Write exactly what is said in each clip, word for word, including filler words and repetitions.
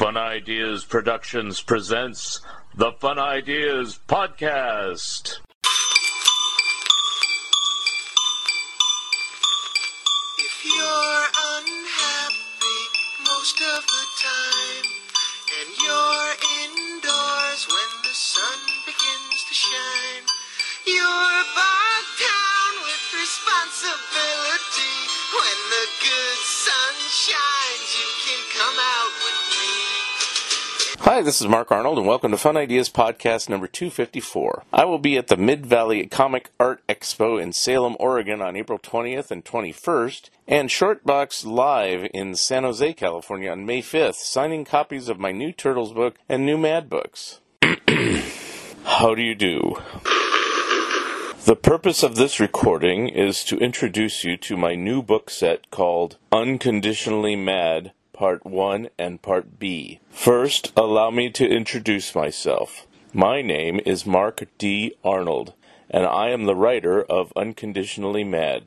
Fun Ideas Productions presents the Fun Ideas Podcast. If you're unhappy most of the time, and you're indoors when the sun begins to shine, you're bogged down with responsibility. When the good sun shines, you can come out with me. Hi, this is Mark Arnold, and welcome to Fun Ideas Podcast number two fifty-four. I will be at the Mid-Valley Comic Art Expo in Salem, Oregon on April twentieth and twenty-first, and Shortbox Live in San Jose, California on May fifth, signing copies of my new Turtles book and new Mad books. How do you do? The purpose of this recording is to introduce you to my new book set called Unconditionally Mad, Part one and Part B. First, allow me to introduce myself. My name is Mark D. Arnold, and I am the writer of Unconditionally Mad.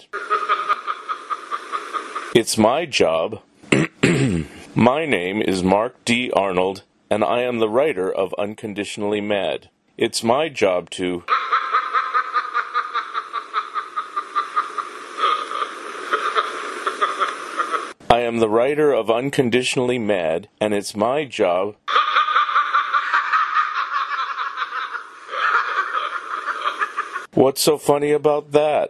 It's my job. My name is Mark D. Arnold, and I am the writer of Unconditionally Mad. It's my job to... I am the writer of Unconditionally Mad, and it's my job... What's so funny about that?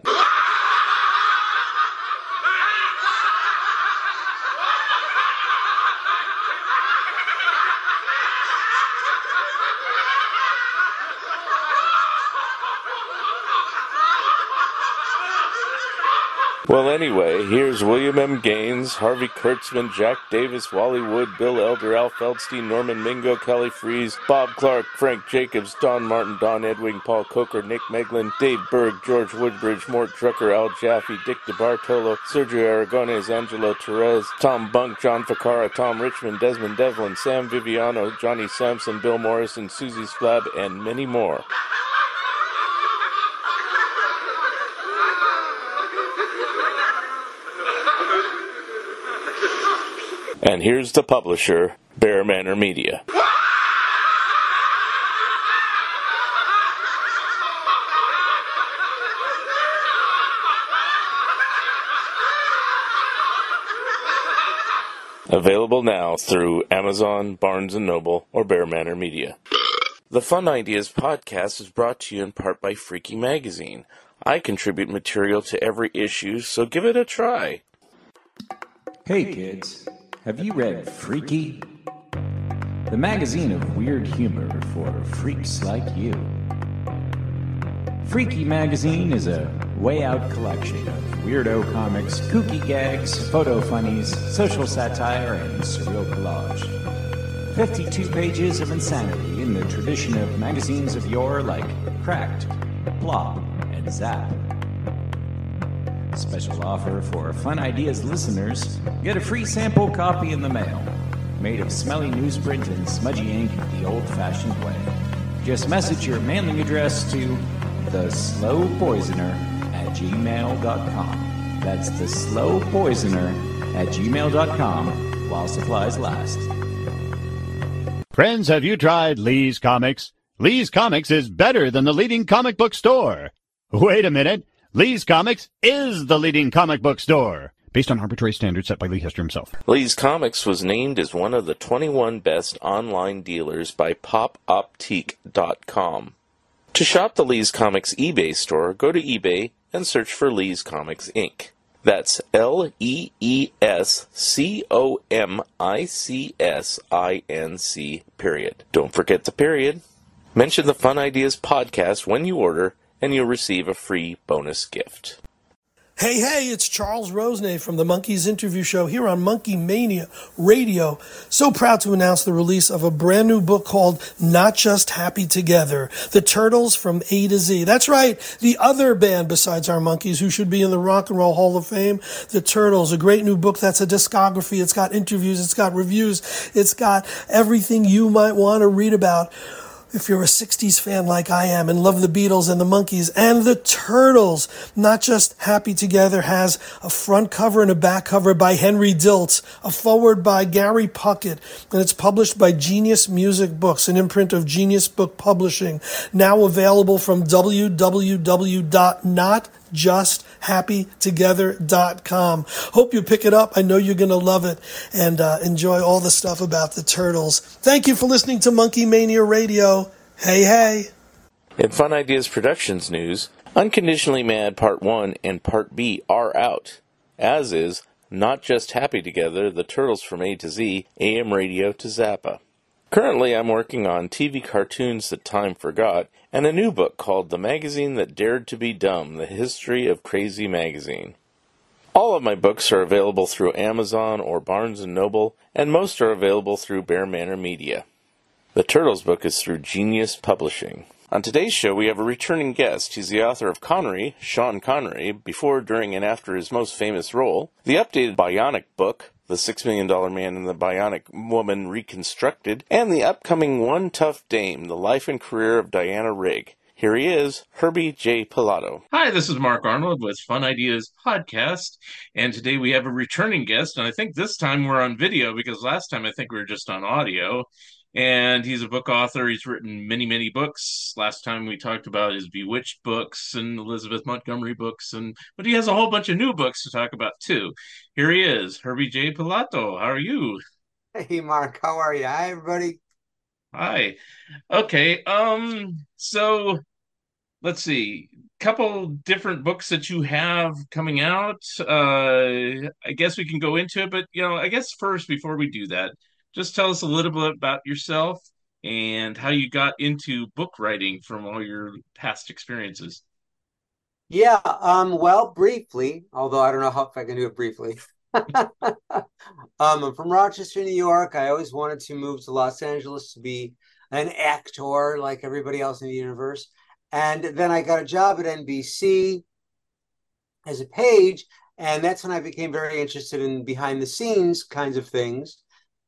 Well, anyway, here's William M. Gaines, Harvey Kurtzman, Jack Davis, Wally Wood, Bill Elder, Al Feldstein, Norman Mingo, Kelly Freeze, Bob Clark, Frank Jacobs, Don Martin, Don Edwing, Paul Coker, Nick Meglin, Dave Berg, George Woodbridge, Mort Drucker, Al Jaffe, Dick DeBartolo, Sergio Aragones, Angelo Torres, Tom Bunk, John Ficarra, Tom Richmond, Desmond Devlin, Sam Viviano, Johnny Sampson, Bill Morrison, Susie Slab, and many more. And here's the publisher, Bear Manor Media. Available now through Amazon, Barnes and Noble, or Bear Manor Media. The Fun Ideas Podcast is brought to you in part by Freaky Magazine. I contribute material to every issue, so give it a try. Hey kids, have you read Freaky? The magazine of weird humor for freaks like you. Freaky Magazine is a way-out collection of weirdo comics, kooky gags, photo funnies, social satire, and surreal collage. fifty-two pages of insanity in the tradition of magazines of yore like Cracked, Plop, and Zap. Special offer for Fun Ideas listeners, get a free sample copy in the mail, made of smelly newsprint and smudgy ink the old-fashioned way. Just message your mailing address to the slow poisoner at gmail dot com. That's the slow poisoner at gmail dot com while supplies last. Friends, have you tried Lee's Comics? Lee's Comics is better than the leading comic book store. Wait a minute. Lee's Comics is the leading comic book store, based on arbitrary standards set by Lee Hester himself. Lee's Comics was named as one of the twenty-one best online dealers by pop optique dot com. To shop the Lee's Comics eBay store, go to eBay and search for Lee's Comics Incorporated. That's L E E S C O M I C S I N C, period. Don't forget the period. Mention the Fun Ideas Podcast when you order, and you'll receive a free bonus gift. Hey, hey, it's Charles Rosenay from the Monkeys Interview Show here on Monkey Mania Radio. So proud to announce the release of a brand new book called Not Just Happy Together, The Turtles from A to Z. That's right, the other band besides our Monkeys who should be in the Rock and Roll Hall of Fame, The Turtles, a great new book that's a discography. It's got interviews, it's got reviews, it's got everything you might want to read about if you're a sixties fan like I am and love the Beatles and the Monkees and the Turtles. Not Just Happy Together has a front cover and a back cover by Henry Diltz, a forward by Gary Puckett, and it's published by Genius Music Books, an imprint of Genius Book Publishing, now available from w w w dot not just happy together dot com. Hope you pick it up. I know you're going to love it and uh, enjoy all the stuff about the Turtles. Thank you for listening to Monkey Mania Radio. Hey, hey. In Fun Ideas Productions news, Unconditionally Mad Part one and Part B are out, as is Not Just Happy Together, The Turtles from A to Z, A M Radio to Zappa. Currently, I'm working on T V cartoons that time forgot, and a new book called The Magazine That Dared to Be Dumb, The History of Crazy Magazine. All of my books are available through Amazon or Barnes and Noble, and most are available through Bear Manor Media. The Turtles book is through Genius Publishing. On today's show, we have a returning guest. He's the author of Connery, Sean Connery, before, during, and after his most famous role, the updated Bionic book, The Six Million Dollar Man and the Bionic Woman Reconstructed, and the upcoming One Tough Dame, The Life and Career of Diana Rigg. Here he is, Herbie J. Pilato. Hi, this is Mark Arnold with Fun Ideas Podcast, and today we have a returning guest, and I think this time we're on video because last time I think we were just on audio. And he's a book author. He's written many, many books. Last time we talked about his Bewitched books and Elizabeth Montgomery books, and but he has a whole bunch of new books to talk about too. Here he is, Herbie J. Pilato. How are you? Hey, Mark. How are you? Hi, everybody. Hi. Okay. Um. So let's see. Couple different books that you have coming out. Uh, I guess we can go into it, but you know, I guess first before we do that, just tell us a little bit about yourself and how you got into book writing from all your past experiences. Yeah, um, well, briefly, although I don't know how if I can do it briefly. um, I'm from Rochester, New York. I always wanted to move to Los Angeles to be an actor like everybody else in the universe. And then I got a job at N B C as a page, and that's when I became very interested in behind the scenes kinds of things.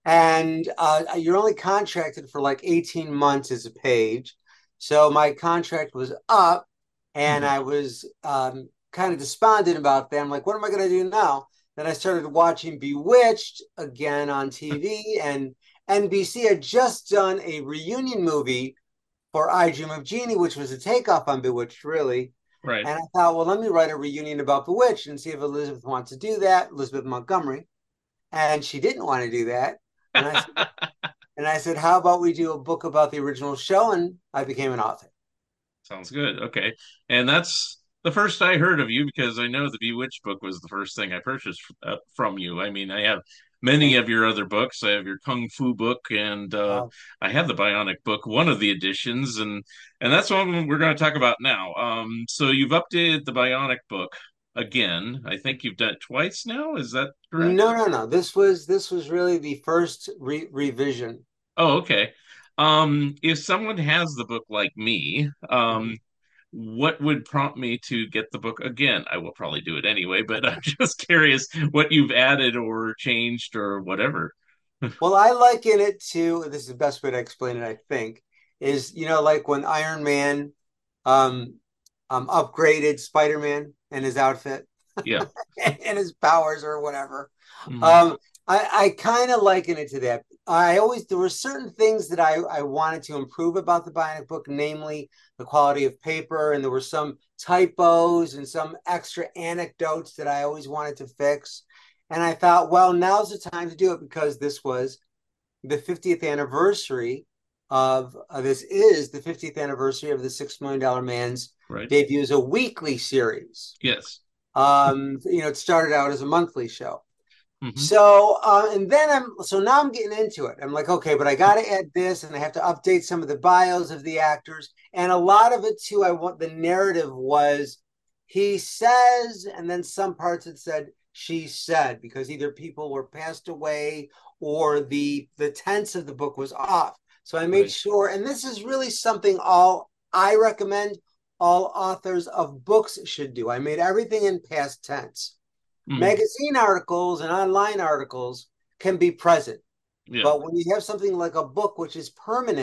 And uh, you're only contracted for like eighteen months as a page. So my contract was up and mm-hmm. I was um, kind of despondent about that. I'm like, what am I going to do now? Then I started watching Bewitched again on T V, and N B C had just done a reunion movie for I Dream of Jeannie, which was a takeoff on Bewitched, really. Right. And I thought, well, let me write a reunion about Bewitched and see if Elizabeth wants to do that, Elizabeth Montgomery. And she didn't want to do that. And I, said, and I said, how about we do a book about the original show? And I became an author. Sounds good. Okay. And that's the first I heard of you because I know the Bewitched book was the first thing I purchased uh, from you. I mean, I have many of your other books. I have your Kung Fu book, and uh, wow. I have the Bionic book, one of the editions, and and that's what we're going to talk about now. Um, so you've updated the Bionic book again. I think you've done it twice now. Is that correct? No, no, no. This was this was really the first re- revision. Oh, okay. Um, if someone has the book like me, um, what would prompt me to get the book again? I will probably do it anyway, but I'm just curious what you've added or changed or whatever. Well, I liken it to, this is the best way to explain it, I think, is, you know, like when Iron Man um, um, upgraded Spider-Man and his outfit. Yeah. and his powers or whatever. Mm-hmm. Um, I, I kind of liken it to that. I always, there were certain things that I, I wanted to improve about the Bionic book, namely the quality of paper, and there were some typos and some extra anecdotes that I always wanted to fix. And I thought, well, now's the time to do it because this was the fiftieth anniversary of, uh, this is the fiftieth anniversary of the Six Million Dollar Man's right. debut as a weekly series. Yes. Um, you know, it started out as a monthly show. Mm-hmm. So, uh, and then I'm, so now I'm getting into it. I'm like, okay, but I got to add this and I have to update some of the bios of the actors. And a lot of it too, I want, the narrative was, he says, and then some parts it said, she said, because either people were passed away or the, the tense of the book was off. So I made right. sure, and this is really something all I recommend all authors of books should do. I made everything in past tense. Mm. Magazine articles and online articles can be present. Yeah. But when you have something like a book, which is permanent,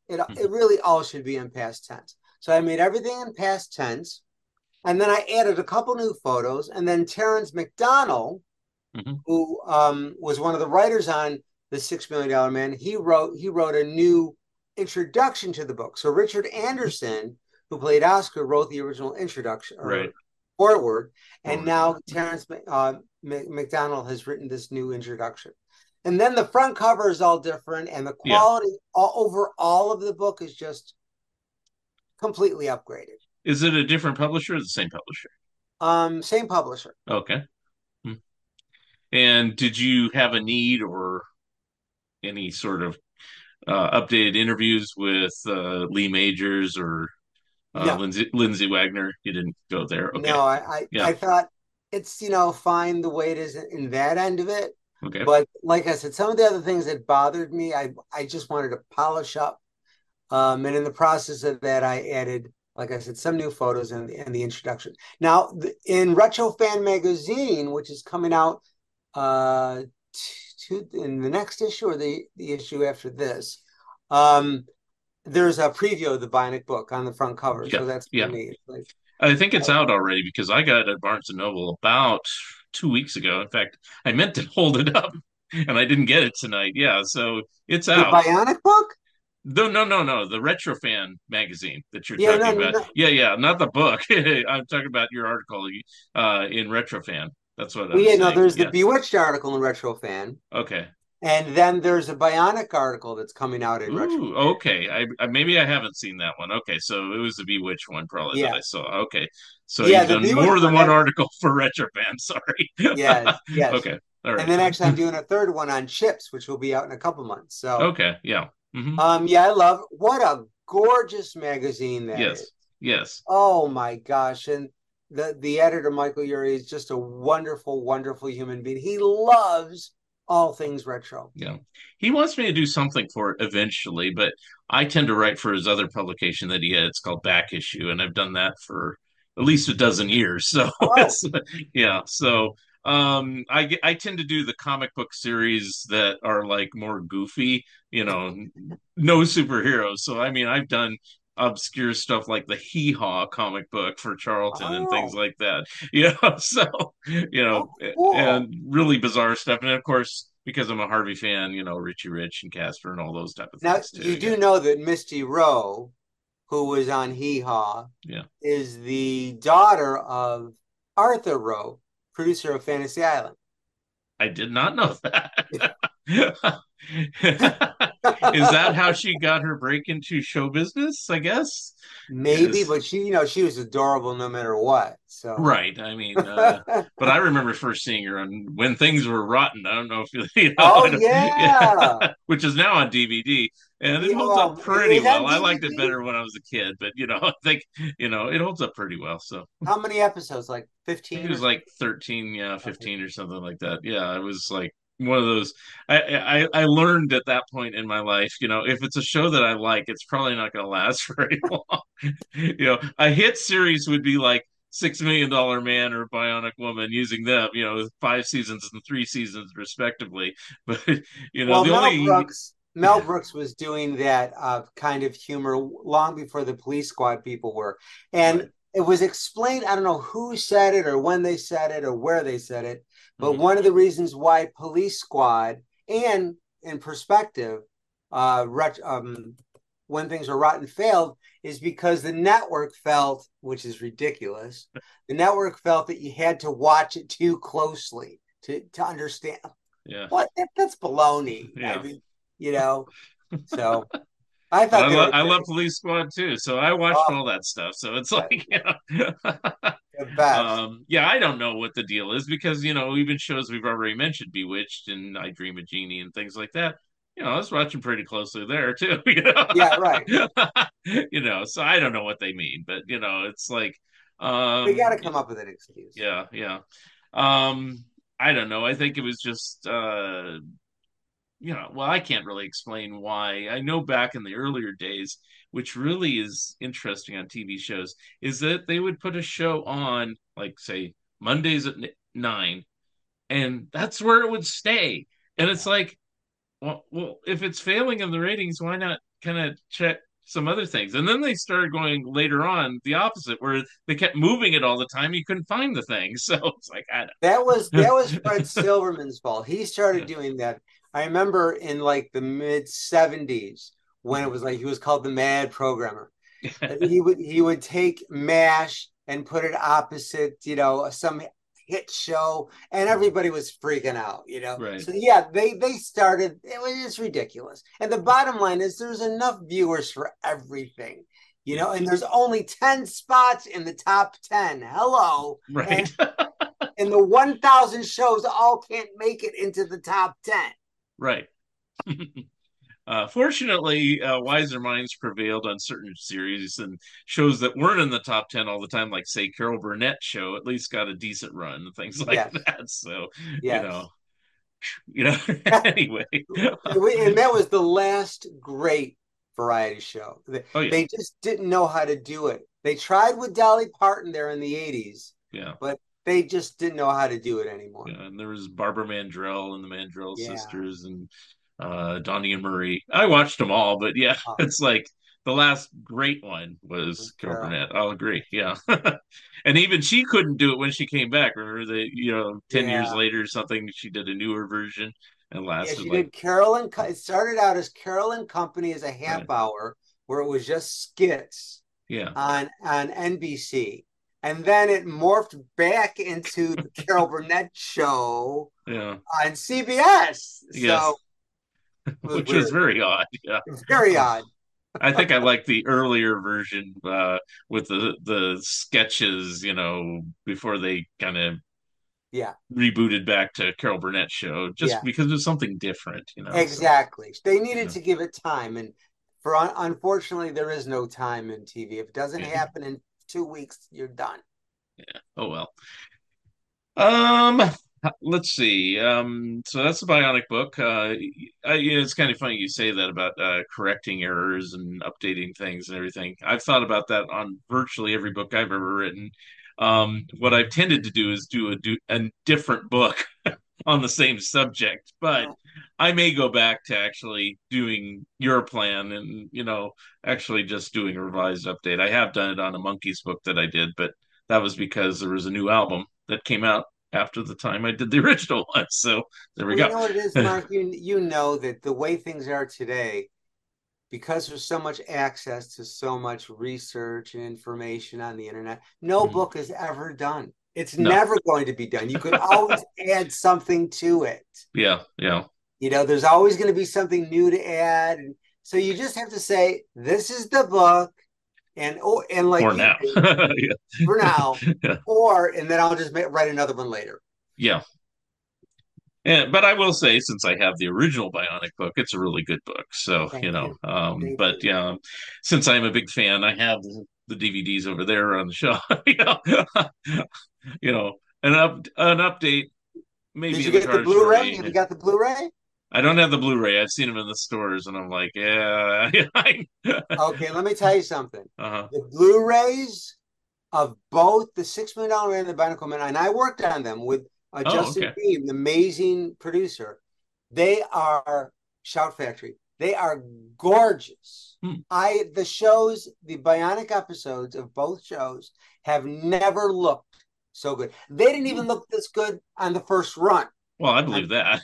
It it really all should be in past tense. So I made everything in past tense, and then I added a couple new photos, and then Terrence McDonald, Mhm. who um, was one of the writers on The Six Million Dollar Man, he wrote he wrote a new introduction to the book. So Richard Anderson, who played Oscar, wrote the original introduction or Right. forward, and Forward. now Terrence uh, McDonald has written this new introduction. And then the front cover is all different, and the Yeah. quality all over all of the book is just completely upgraded. Is it a different publisher or the same publisher? Um, same publisher. Okay. Hmm. And did you have a need or any sort of uh, updated interviews with uh, Lee Majors or uh, No. Lindsay Lindsay Wagner? You didn't go there. Okay. No, I, I, Yeah. I thought it's, you know, fine the way it is in that end of it. Okay. But like I said, some of the other things that bothered me, I, I just wanted to polish up. Um, and in the process of that, I added, like I said, some new photos and, and the introduction. Now, the, in Retro Fan Magazine, which is coming out uh, to, in the next issue or the, the issue after this, um, there's a preview of the Bionic book on the front cover. Yeah, So that's yeah. neat. Like, I think it's out already because I got it at Barnes and Noble about two weeks ago. In fact, I meant to hold it up and I didn't get it tonight. Yeah, so it's the out. Bionic book? No, no, no, no. The Retro Fan magazine that you're Yeah, talking no, about. no. Yeah, yeah, not the book. I'm talking about your article uh, in Retro Fan. That's what Well, I'm yeah, no, saying. there's the Yeah. Bewitched article in Retro Fan. Okay. And then there's a Bionic article that's coming out in Retro. Ooh, okay. I, I maybe I haven't seen that one. Okay, so it was the Bewitched one probably Yeah. that I saw. Okay, so Yeah, you've the done Bewitched more than one one had- article for Retrofan. Sorry. Yes, yes. Okay. All right. And then actually I'm doing a third one on Chips, which will be out in a couple months. So Okay. Yeah. Mhm. um yeah, I love what a gorgeous magazine that Yes. is. Yes. Oh my gosh. And the the editor, Michael Urey, is just a wonderful, wonderful human being. He loves all things retro. Yeah. He wants me to do something for it eventually, but I tend to write for his other publication that he had. It's called Back Issue, and I've done that for at least a dozen years. So Oh. it's, yeah. So um I get- I tend to do the comic book series that are like more goofy, you know, no superheroes. So I mean, I've done obscure stuff like the Hee Haw comic book for Charlton and things Oh. like that. You know, so you know, Oh, cool. and really bizarre stuff. And of course, because I'm a Harvey fan, you know, Richie Rich and Casper and all those type of Now things too. you do yeah. know that Misty Rowe, who was on Hee Haw, Yeah. is the daughter of Arthur Rowe, producer of Fantasy Island. I did not know that. Is that how she got her break into show business? I guess. Maybe, Yes. but she, you know, she was adorable no matter what. So Right. I mean, uh, but I remember first seeing her on When Things Were Rotten. I don't know if you, you know, Oh, I don't- yeah. which is now on D V D, and it Yeah, holds up well, pretty is that well. I liked it D V D? better when I was a kid, but you know, I think you know it holds up pretty well. So How many episodes? Like I fifteen? think it was like thirteen, yeah, fifteen or something like that. Yeah, it was like one of those. I, I I learned at that point in my life, you know, if it's a show that I like, it's probably not going to last very long. You know, a hit series would be like Six Million Dollar Man or Bionic Woman, using them, you know, five seasons and three seasons respectively. But you know, Well, the Mel only Brooks, Mel Brooks was doing that uh, kind of humor long before the Police Squad people were, and Right. it was explained. I don't know who said it or when they said it or where they said it, but Mhm. one of the reasons why Police Squad and in perspective, uh, ret- um, When Things Were Rotten failed is because the network felt, which is ridiculous, the network felt that you had to watch it too closely to to understand. yeah. What? That, that's baloney. Yeah. I mean, you know. So I But thought I, they lo- were I great. love Police Squad too, so I watched Oh. all that stuff. So it's like, you know, The best. um, yeah, I don't know what the deal is because you know even shows we've already mentioned, Bewitched and I Dream of Jeannie and things like that. You know, I was watching pretty closely there too. You know? Yeah, right. You know, so I don't know what they mean, but you know, it's like, um, We got to come up with an excuse. yeah, yeah. Um, I don't know. I think it was just, uh, you know, well, I can't really explain why. I know back in the earlier days, which really is interesting on T V shows, is that they would put a show on, like, say, Mondays at n- nine, and that's where it would stay. And it's like, well, well, if it's failing in the ratings, why not kind of check some other things. And then they started going later on the opposite, where they kept moving it all the time. You couldn't find the thing. So it's like, I don't that was that was Fred Silverman's fault. He started doing that. I remember in like the mid seventies when it was like he was called the Mad Programmer. he would he would take MASH and put it opposite, you know, some hit show, and everybody was freaking out, you know. Right. So yeah, they they started. It was just ridiculous. And the bottom line is, there's enough viewers for everything, you know. And there's only ten spots in the top ten. Hello, right. And, and the one thousand shows all can't make it into the top ten. Right. Uh, fortunately, uh, wiser minds prevailed on certain series, and shows that weren't in the top ten all the time, like, say, Carol Burnett show, at least got a decent run and things like Yes. that. So, Yes. you know, you know, anyway. And that was the last great variety show. They, Oh, yeah. they just didn't know how to do it. They tried with Dolly Parton there in the eighties, Yeah. but they just didn't know how to do it anymore. Yeah, and there was Barbara Mandrell and the Mandrell Yeah. sisters, and uh, Donnie and Marie. I watched them all, but yeah, Oh. it's like the last great one was Carol Carol. Burnett. I'll agree. Yeah. And even she couldn't do it when she came back. Remember that, you know, ten years Yeah. later or something, she did a newer version and Yeah, lasted she like, did Carol and Co- it started out as Carol and Company as a half Right. hour where it was just skits yeah. on on N B C. And then it morphed back into the Carol Burnett show Yeah. on C B S. Yes. So it was Which was weird. very odd. Yeah. Very odd. I think I like the earlier version uh, with the the sketches, you know, before they kind of Yeah, rebooted back to Carol Burnett's show, just Yeah. because it was something different, you know. so- exactly. They needed Yeah. to give it time. And for un- unfortunately, there is no time in T V. If it doesn't Yeah. happen in two weeks, you're done. Oh well. Um, let's see. Um, so that's the Bionic book. Uh, I, you know, it's kind of funny you say that about uh, correcting errors and updating things and everything. I've thought about that on virtually every book I've ever written. Um, what I've tended to do is do a do a different book on the same subject, but I may go back to actually doing your plan and, you know, actually just doing a revised update. I have done it on a Monkeys book that I did, but that was because there was a new album that came out after the time I did the original one. So there we Well, go. you know what it is, Mark? you, you know that the way things are today, because there's so much access to so much research and information on the internet, no Mhm. book is ever done. It's No. never going to be done. You could always add something to it. Yeah, yeah. You know, there's always going to be something new to add. And so you just have to say, this is the book. And oh, and like For you now. do, yeah. for now, Yeah. or and then I'll just make, write another one later. Yeah. And, but I will say, since I have the original Bionic book, it's a really good book. So, Thank you know, you. um, Thank but you. yeah, since I'm a big fan, I have the, the D V Ds over there on the shelf. you know, you know, an up an update. Maybe Did you in the get the cards Blu-ray? for me. Have you got the Blu-ray? I don't have the Blu-ray. I've seen them in the stores, and I'm like, yeah. Okay, let me tell you something. uh-huh. The Blu-rays of both the Six Million Dollar Man and the Bionicle Man, and I worked on them with uh, Oh, Justin okay. Beam, the amazing producer. They are Shout Factory. They are gorgeous. Hmm. I the shows, the Bionic episodes of both shows have never looked so good. They didn't even look this good on the first run. Well, I believe that.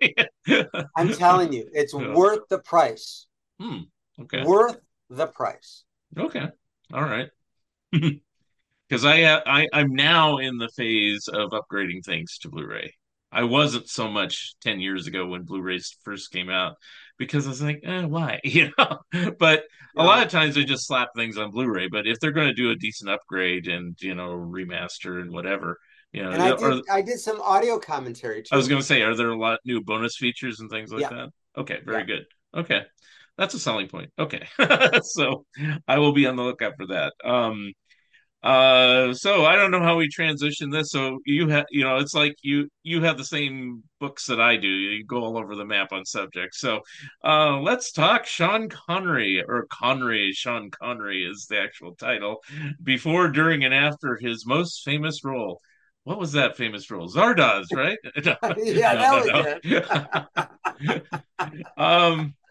I'm telling you, it's Yeah. worth the price. Hmm. Okay. Worth the price. Okay. All right. Because I, uh, I I'm now in the phase of upgrading things to Blu-ray. I wasn't so much ten years ago when Blu-rays first came out, because I was like, eh, why? You know. But a lot of times they just slap things on Blu-ray. But if they're going to do a decent upgrade and, you know, remaster and whatever, you know, And I or- did I did some audio commentary too. I was going to say, are there a lot new bonus features and things like Yeah. that? Okay, very Yeah. good. Okay, that's a selling point. Okay, so I will be on the lookout for that. Um, uh, so I don't know how we transition this. So you have, you know, it's like you you have the same books that I do. You go all over the map on subjects. So uh, let's talk Sean Connery, or Connery. Sean Connery is the actual title. Before, during, and after his most famous role. What was that famous role? Zardoz, right? Yeah, that was it. um,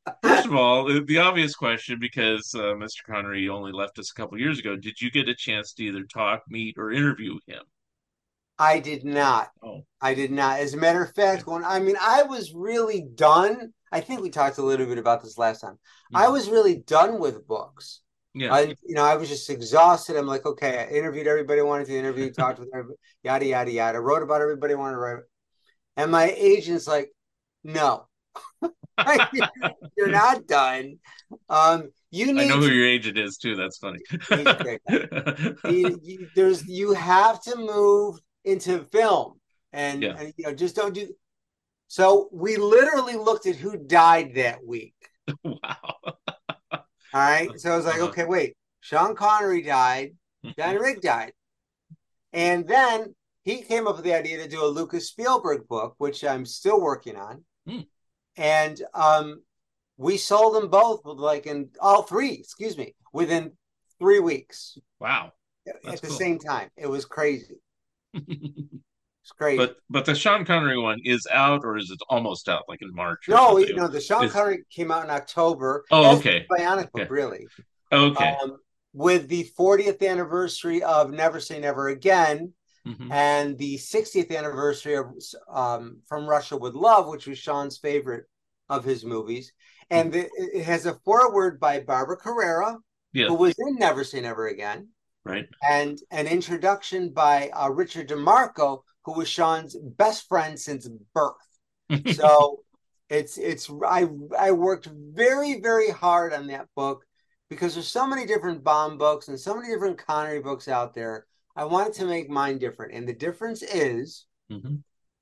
First of all, the the obvious question, because uh, mister Connery only left us a couple years ago, did you get a chance to either talk, meet, or interview him? I did not. Oh, I did not. As a matter of okay. fact, when I mean, I was really done. I think we talked a little bit about this last time. I Mhm. was really done with books. Yeah. I, you know, I was just exhausted. I'm like, okay, I interviewed everybody I wanted to interview, talked with everybody, yada, yada, yada, wrote about everybody I wanted to write. And my agent's like, no, you're not done. Um, you I know need who to, your agent is too. That's funny. he's a great guy. You, you, there's, you have to move into film and, Yeah. and, you know, just don't do. So we literally looked at who died that week. Wow. All right. So I was like, Uh-huh. okay, wait, Sean Connery died, Danny Rick died. And then he came up with the idea to do a Lucas Spielberg book, which I'm still working on. Hmm. And um, we sold them both with like in all three, excuse me, within three weeks Wow. at That's the cool. same time. It was crazy. It's crazy. But but the Sean Connery one is out, or is it almost out, like in March or no, something? no, the Sean Is Connery came out in October oh, as the okay. Bionic book, Okay. really. Okay. Um, with the fortieth anniversary of Never Say Never Again Mhm. and the sixtieth anniversary of um, From Russia with Love, which was Sean's favorite of his movies. And the, it has a foreword by Barbara Carrera, Yeah. who was in Never Say Never Again, Right. and an introduction by uh, Richard DeMarco, who was Sean's best friend since birth. So it's it's I I worked very very hard on that book because there's so many different Bond books and so many different Connery books out there. I wanted to make mine different, and the difference is Mhm.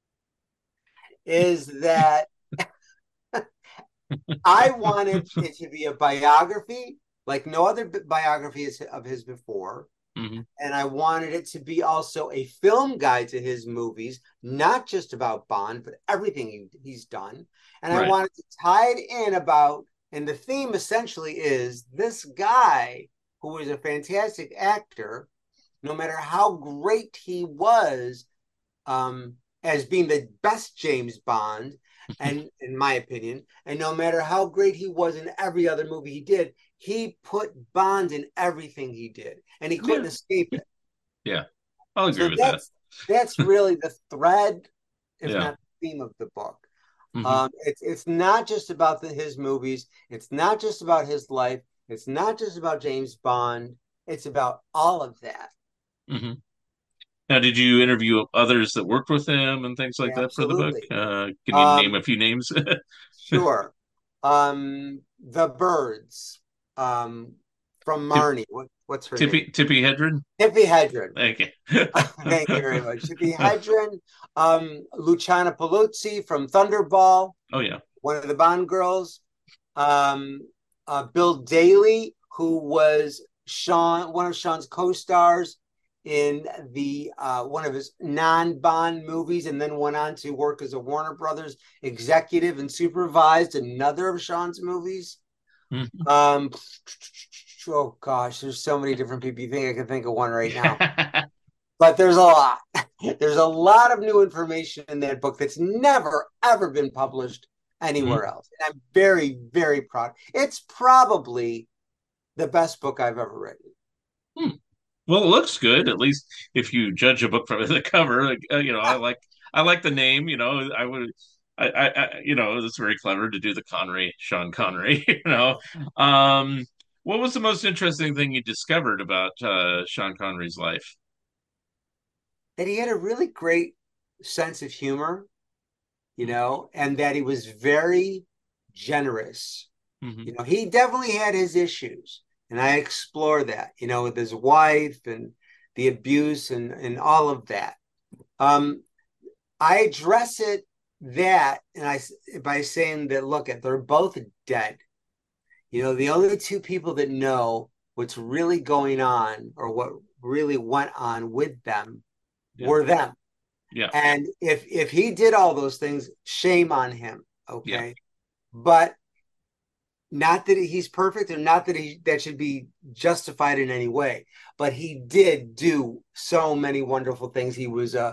is that I wanted it to be a biography like no other bi- biography is- of his before. Mhm. And I wanted it to be also a film guide to his movies, not just about Bond, but everything he, he's done. And I Right. wanted to tie it in about, and the theme essentially is this guy who was a fantastic actor, no matter how great he was um, as being the best James Bond, and in my opinion, and no matter how great he was in every other movie he did, he put Bond in everything he did, and he couldn't Yeah. escape it. Yeah. I'll agree So with that. that's that's really the thread, if Yeah. not the theme of the book. Mhm. Um, it's it's not just about the, his movies. It's not just about his life. It's not just about James Bond. It's about all of that. Mhm. Now, did you interview others that worked with him and things like Yeah, that for the book? absolutely. Uh, can you name Um, a few names? sure. Um, the Birds. Um, from Tip, Marnie. What what's her Tippy name? Tippy Hedren? Tippi Hedren. Okay. Thank you very much. Tippi Hedren. Um, Luciana Paluzzi from Thunderball, Oh yeah. one of the Bond girls. Um, uh, Bill Daly, who was Sean, one of Sean's co-stars in the uh, one of his non-Bond movies, and then went on to work as a Warner Brothers executive and supervised another of Sean's movies. Mhm. Um, oh gosh, there's so many different people. You think I can think of one right now? But there's a lot. There's a lot of new information in that book that's never, ever been published anywhere else. And I'm very, very proud. It's probably the best book I've ever written. Hmm. Well, it looks good, at least if you judge a book from the cover. Like, uh, you know, I like I like the name. You know, I would, I, I, I you know, it's very clever to do the Connery, Sean Connery. You know, um, what was the most interesting thing you discovered about uh, Sean Connery's life? That he had a really great sense of humor, you know, and that he was very generous. Mm-hmm. You know, he definitely had his issues. And I explore that, you know, with his wife and the abuse and, and all of that. Um, I address it that and I by saying that look at they're both dead. You know, the only two people that know what's really going on or what really went on with them Yeah. were them. Yeah. And if if he did all those things, shame on him. Okay. Yeah. But not that he's perfect, or not that he that should be justified in any way, but he did do so many wonderful things. He was a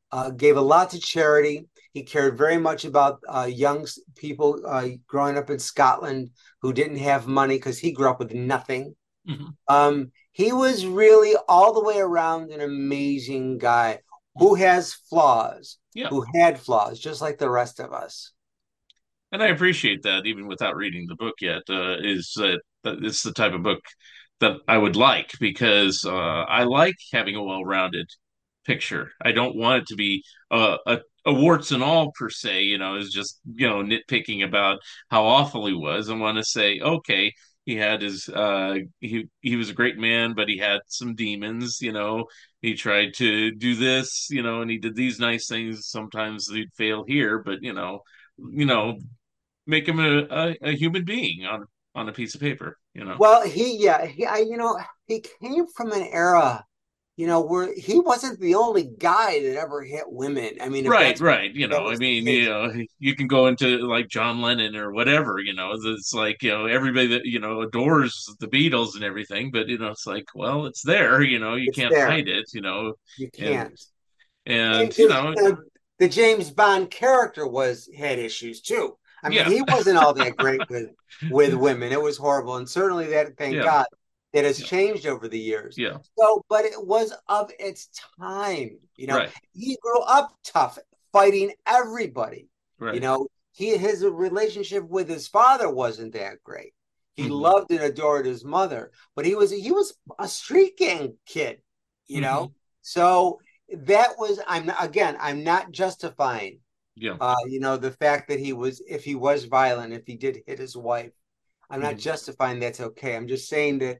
uh, gave a lot to charity. He cared very much about uh, young people uh, growing up in Scotland who didn't have money because he grew up with nothing. Mm-hmm. Um, he was really all the way around an amazing guy who has flaws, yeah. who had flaws, just like the rest of us. And I appreciate that, even without reading the book yet, uh, is that uh, it's the type of book that I would like, because uh, I like having a well-rounded picture. I don't want it to be uh, a, a warts and all, per se, you know, is just, you know, nitpicking about how awful he was. I want to say, okay, he had his, uh, he, he was a great man, but he had some demons, you know, he tried to do this, you know, and he did these nice things. Sometimes he'd fail here, but, you know, you know, make him a, a, a human being on, on a piece of paper, you know? Well, he, yeah, he, I, you know, he came from an era, you know, where he wasn't the only guy that ever hit women. I mean, right, right. You know, I mean, you know, you can go into like John Lennon or whatever, you know, it's like, you know, everybody that, you know, adores the Beatles and everything, but, you know, it's like, well, it's there, you know, you it's can't there. hide it, you know. You can't. And, and, and you know, uh, the James Bond character was had issues too. I mean, yeah. he wasn't all that great with with women. It was horrible, and certainly that, thank yeah. God, it has yeah. changed over the years. Yeah. So, but it was of its time. You know, right. he grew up tough, fighting everybody. Right. You know, he his relationship with his father wasn't that great. He mm-hmm. loved and adored his mother, but he was he was a street gang kid. You know, mm-hmm. so that was I'm again I'm not justifying. Yeah. Uh, you know, the fact that he was, if he was violent, if he did hit his wife, I'm not mm-hmm. justifying that's okay. I'm just saying that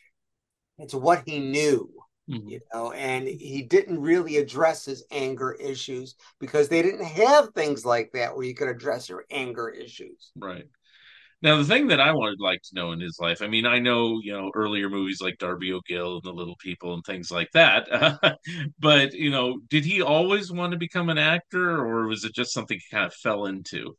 it's what he knew, mm-hmm. you know, and he didn't really address his anger issues because they didn't have things like that where you could address your anger issues. Right. Now, the thing that I would like to know in his life, I mean, I know, you know, earlier movies like Darby O'Gill and The Little People and things like that. But, you know, did he always want to become an actor, or was it just something he kind of fell into?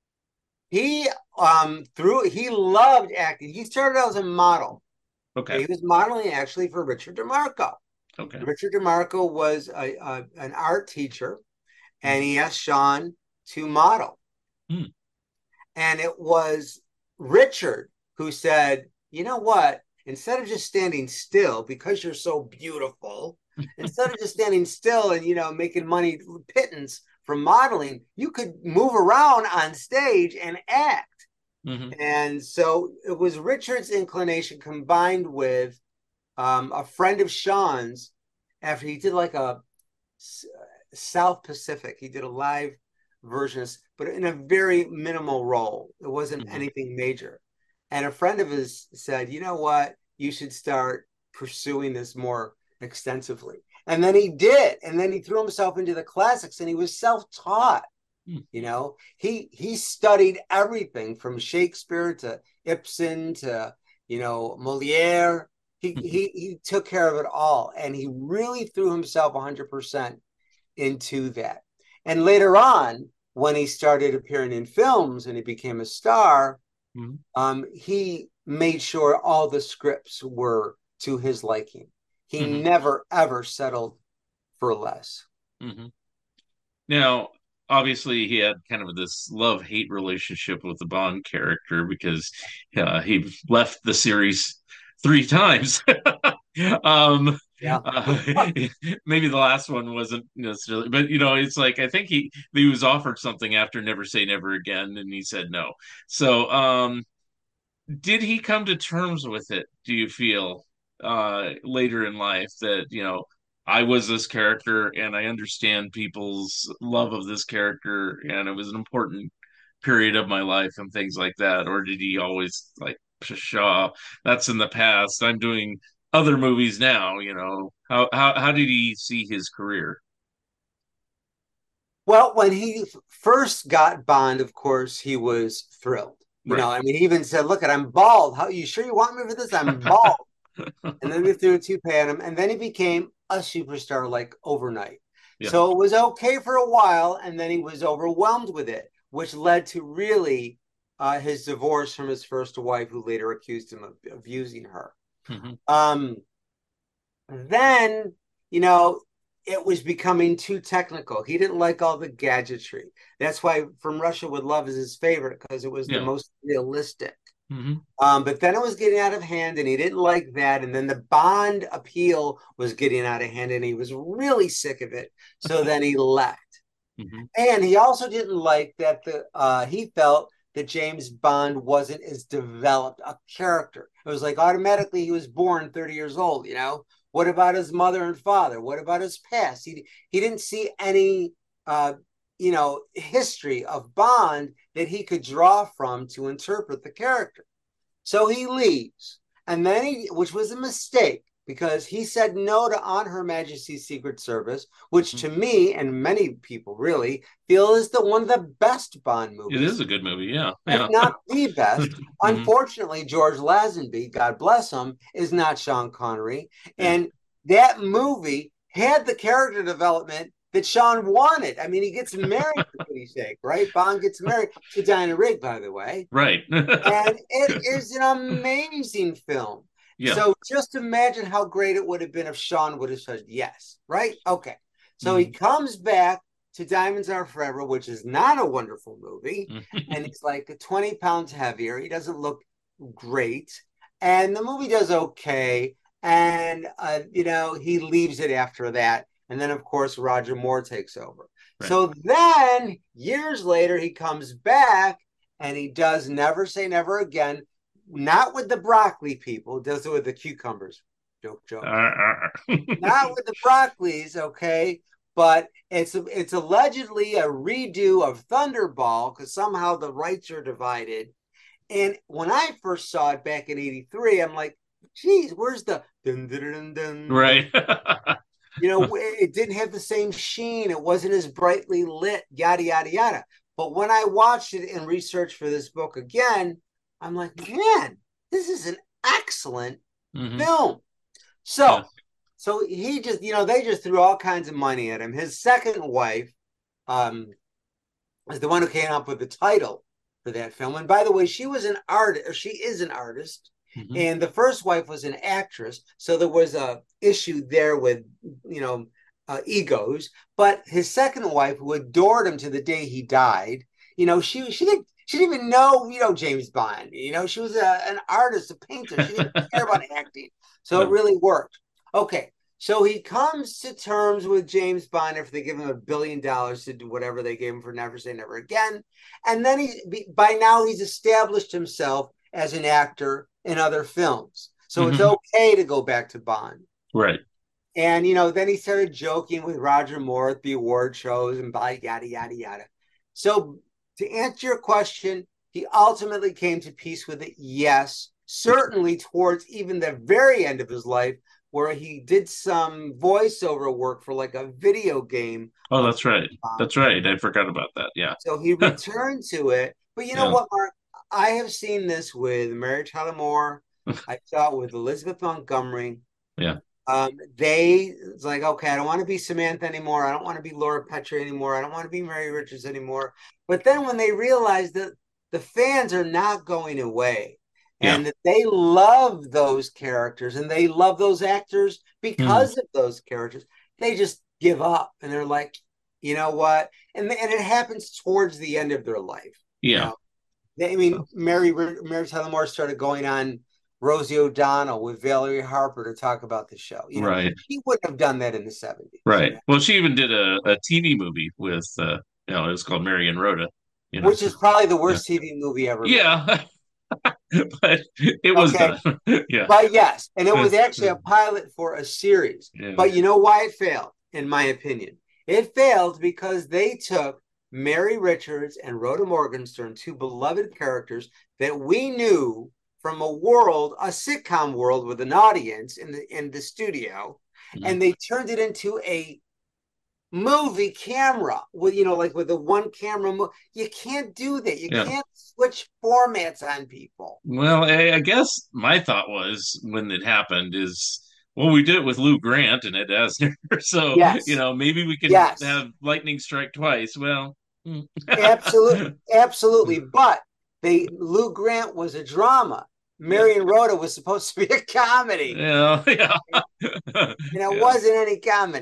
He, um, through, he loved acting. He started out as a model. Okay. He was modeling actually for Richard DeMarco. Okay. Richard DeMarco was a, a, an art teacher, and mm. he asked Sean to model. Mm. And it was Richard who said, you know what, instead of just standing still, because you're so beautiful, instead of just standing still and, you know, making money pittance from modeling, you could move around on stage and act. Mm-hmm. And so it was Richard's inclination combined with um, a friend of Sean's. After he did like a South Pacific, he did a live version, but in a very minimal role. It wasn't mm-hmm. anything major. And a friend of his said, you know what, you should start pursuing this more extensively. And then he did. And then he threw himself into the classics, and he was self-taught. Mm. You know, he he studied everything from Shakespeare to Ibsen to, you know, Moliere. He, mm-hmm. he, he took care of it all. And he really threw himself one hundred percent into that. And later on, when he started appearing in films and he became a star, mm-hmm. um, he made sure all the scripts were to his liking. He mm-hmm. never, ever settled for less. Mm-hmm. Now, obviously, he had kind of this love-hate relationship with the Bond character because uh, he left the series three times. um Yeah. uh, maybe the last one wasn't necessarily, but you know, it's like I think he he was offered something after Never Say Never Again, and he said no. So, um, did he come to terms with it? Do you feel uh, later in life that, you know, I was this character and I understand people's love of this character, and it was an important period of my life and things like that, or did he always like, pshaw, that's in the past, I'm doing other movies now, you know? How how how did he see his career? Well, when he first got Bond, of course, he was thrilled. You right. know, I mean, he even said, look, I'm bald. How you sure you want me for this? I'm bald. And then they threw a toupee at him, and then he became a superstar like overnight. Yeah. So it was okay for a while, and then he was overwhelmed with it, which led to really uh, his divorce from his first wife, who later accused him of abusing her. Mm-hmm. Um, then, you know, it was becoming too technical. He didn't like all the gadgetry. That's why From Russia with Love is his favorite, because it was Yeah. the most realistic. Mm-hmm. Um, but then it was getting out of hand, and he didn't like that. And then the Bond appeal was getting out of hand, and he was really sick of it. So then he left. Mm-hmm. And he also didn't like that the uh, he felt that James Bond wasn't as developed a character. It was like automatically he was born thirty years old, you know? What about his mother and father? What about his past? He he didn't see any uh, you know, history of Bond that he could draw from to interpret the character. So he leaves. And then he, which was a mistake, because he said no to On Her Majesty's Secret Service, which to me and many people really feel is the one of the best Bond movies. It is a good movie, yeah. If yeah. not the best. Mhm. Unfortunately, George Lazenby, God bless him, is not Sean Connery. And that movie had the character development that Sean wanted. I mean, he gets married, for pity's sake, right? Bond gets married to Diana Rigg, by the way. Right. And it is an amazing film. Yeah. So just imagine how great it would have been if Sean would have said yes, right? Okay. So he comes back to Diamonds Are Forever, which is not a wonderful movie. And he's like twenty pounds heavier. He doesn't look great. And the movie does okay. And, uh, you know, he leaves it after that. And then, of course, Roger Moore takes over. Right. So then, years later, he comes back and he does Never Say Never Again, not with the broccoli people, does it with the cucumbers. Joke, joke. Uh, uh, Not with the broccolis, okay? But it's it's allegedly a redo of Thunderball, because somehow the rights are divided. And when I first saw it back in eighty-three, I'm like, geez, where's the dun, dun, dun, dun, right. you know, it didn't have the same sheen. It wasn't as brightly lit, yada, yada, yada. But when I watched it and researched for this book again, I'm like, man, this is an excellent Mhm. film. So, Yeah. so he just, you know, they just threw all kinds of money at him. His second wife um, is the one who came up with the title for that film. And by the way, she was an artist, or she is an artist. Mhm. And the first wife was an actress, so there was a issue there with, you know, uh, egos. But his second wife, who adored him to the day he died, you know, she she didn't she didn't even know, you know, James Bond. You know, she was a, an artist, a painter. She didn't care about acting, so it really worked. Okay, so he comes to terms with James Bond after they give him a billion dollars to do whatever they gave him for Never Say Never Again, and then he by now he's established himself as an actor in other films. So it's Mhm. okay to go back to Bond. Right. And, you know, then he started joking with Roger Moore at the award shows and by yada, yada, yada. So to answer your question, he ultimately came to peace with it. Yes, certainly towards even the very end of his life, where he did some voiceover work for like a video game. Oh, that's right. Bond. That's right. I forgot about that. Yeah. So he returned to it. But you know Yeah. what, Mark? I have seen this with Mary Tyler Moore. I saw it with Elizabeth Montgomery. Yeah. Um, they, it's like, okay, I don't want to be Samantha anymore. I don't want to be Laura Petrie anymore. I don't want to be Mary Richards anymore. But then when they realize that the fans are not going away, and Yeah. that they love those characters and they love those actors because of those characters, they just give up and they're like, you know what? And, and it happens towards the end of their life. you Yeah. know? They- I mean, Mary Mary Tyler Moore started going on Rosie O'Donnell with Valerie Harper to talk about the show. You know, Right. he wouldn't have done that in the seventies. Right. Well, she even did a, a T V movie with, uh, you know, it was called Mary and Rhoda. You know, Which is probably the worst T V movie ever made. yeah, but it was Okay. done. Yeah. But yes, and it was actually a pilot for a series. Yeah. But you know why it failed, in my opinion? It failed because they took Mary Richards and Rhoda Morgenstern, two beloved characters that we knew from a world, a sitcom world with an audience in the in the studio, Mhm. and they turned it into a movie camera with, you know, like with a one camera. Mo- you can't do that. You Yeah. can't switch formats on people. Well, I, I guess my thought was when it happened is, well, we did it with Lou Grant and Ed Asner, so Yes. you know maybe we can Yes. have lightning strike twice. Well, mm. Absolutely, absolutely. But they Lou Grant was a drama. Mary and Rhoda was supposed to be a comedy, Yeah, yeah. and it Yeah. wasn't any comedy.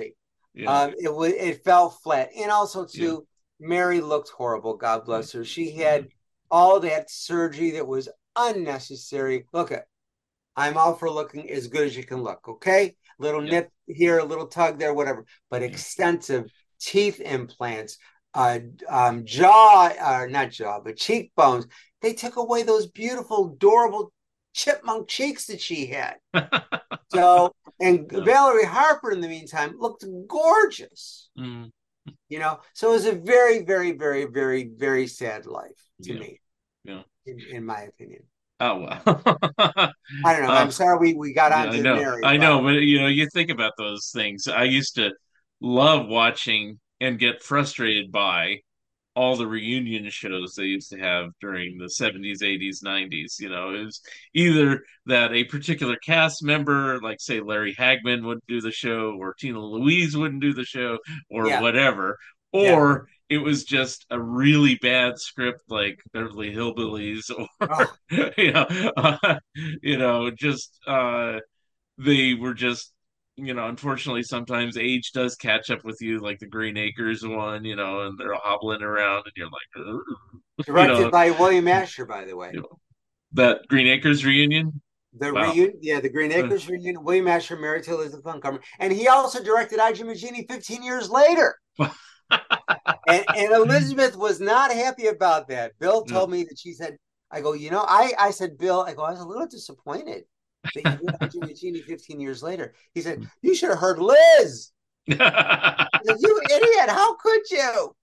Yeah. Um, it was it fell flat, and also Yeah. too, Mary looked horrible. God bless her. She had all that surgery that was unnecessary. Look at, I'm all for looking as good as you can look. Okay, little Yeah. nip here, a little tug there, whatever. But Yeah. extensive teeth implants, uh, um, jaw, uh, not jaw, but cheekbones. They took away those beautiful, adorable chipmunk cheeks that she had. So, and Yeah. Valerie Harper, in the meantime, looked gorgeous. Mm. You know, so it was a very, very, very, very, very sad life to Yeah. me, Yeah. in, in my opinion. Oh well. I don't know. Uh, I'm sorry we, we got yeah, onto I know. Mary, I but know, but you know, you think about those things. I used to love watching and get frustrated by all the reunion shows they used to have during the seventies, eighties, nineties. You know, it was either that a particular cast member, like say Larry Hagman, wouldn't do the show, or Tina Louise wouldn't do the show, or yeah, whatever, yeah. or it was just a really bad script like Beverly Hillbillies, or Oh, you know, uh, you know, just uh, they were just, you know, unfortunately sometimes age does catch up with you, like the Green Acres one, you know, and they're hobbling around and you're like, "Ugh," you directed know, by William Asher, by the way. you know, that Green Acres reunion. The Wow. reunion, yeah, the Green Uh, Acres reunion. William Asher married to Elizabeth Montgomery, and he also directed I, Jim and Jeannie fifteen years later. And, and Elizabeth was not happy about that. Bill yeah. told me that she said, I go, you know, I, I said, Bill, I go, I was a little disappointed that you did I, Jim and Jeannie fifteen years later. He said, you should have heard Liz. He said, you idiot, how could you?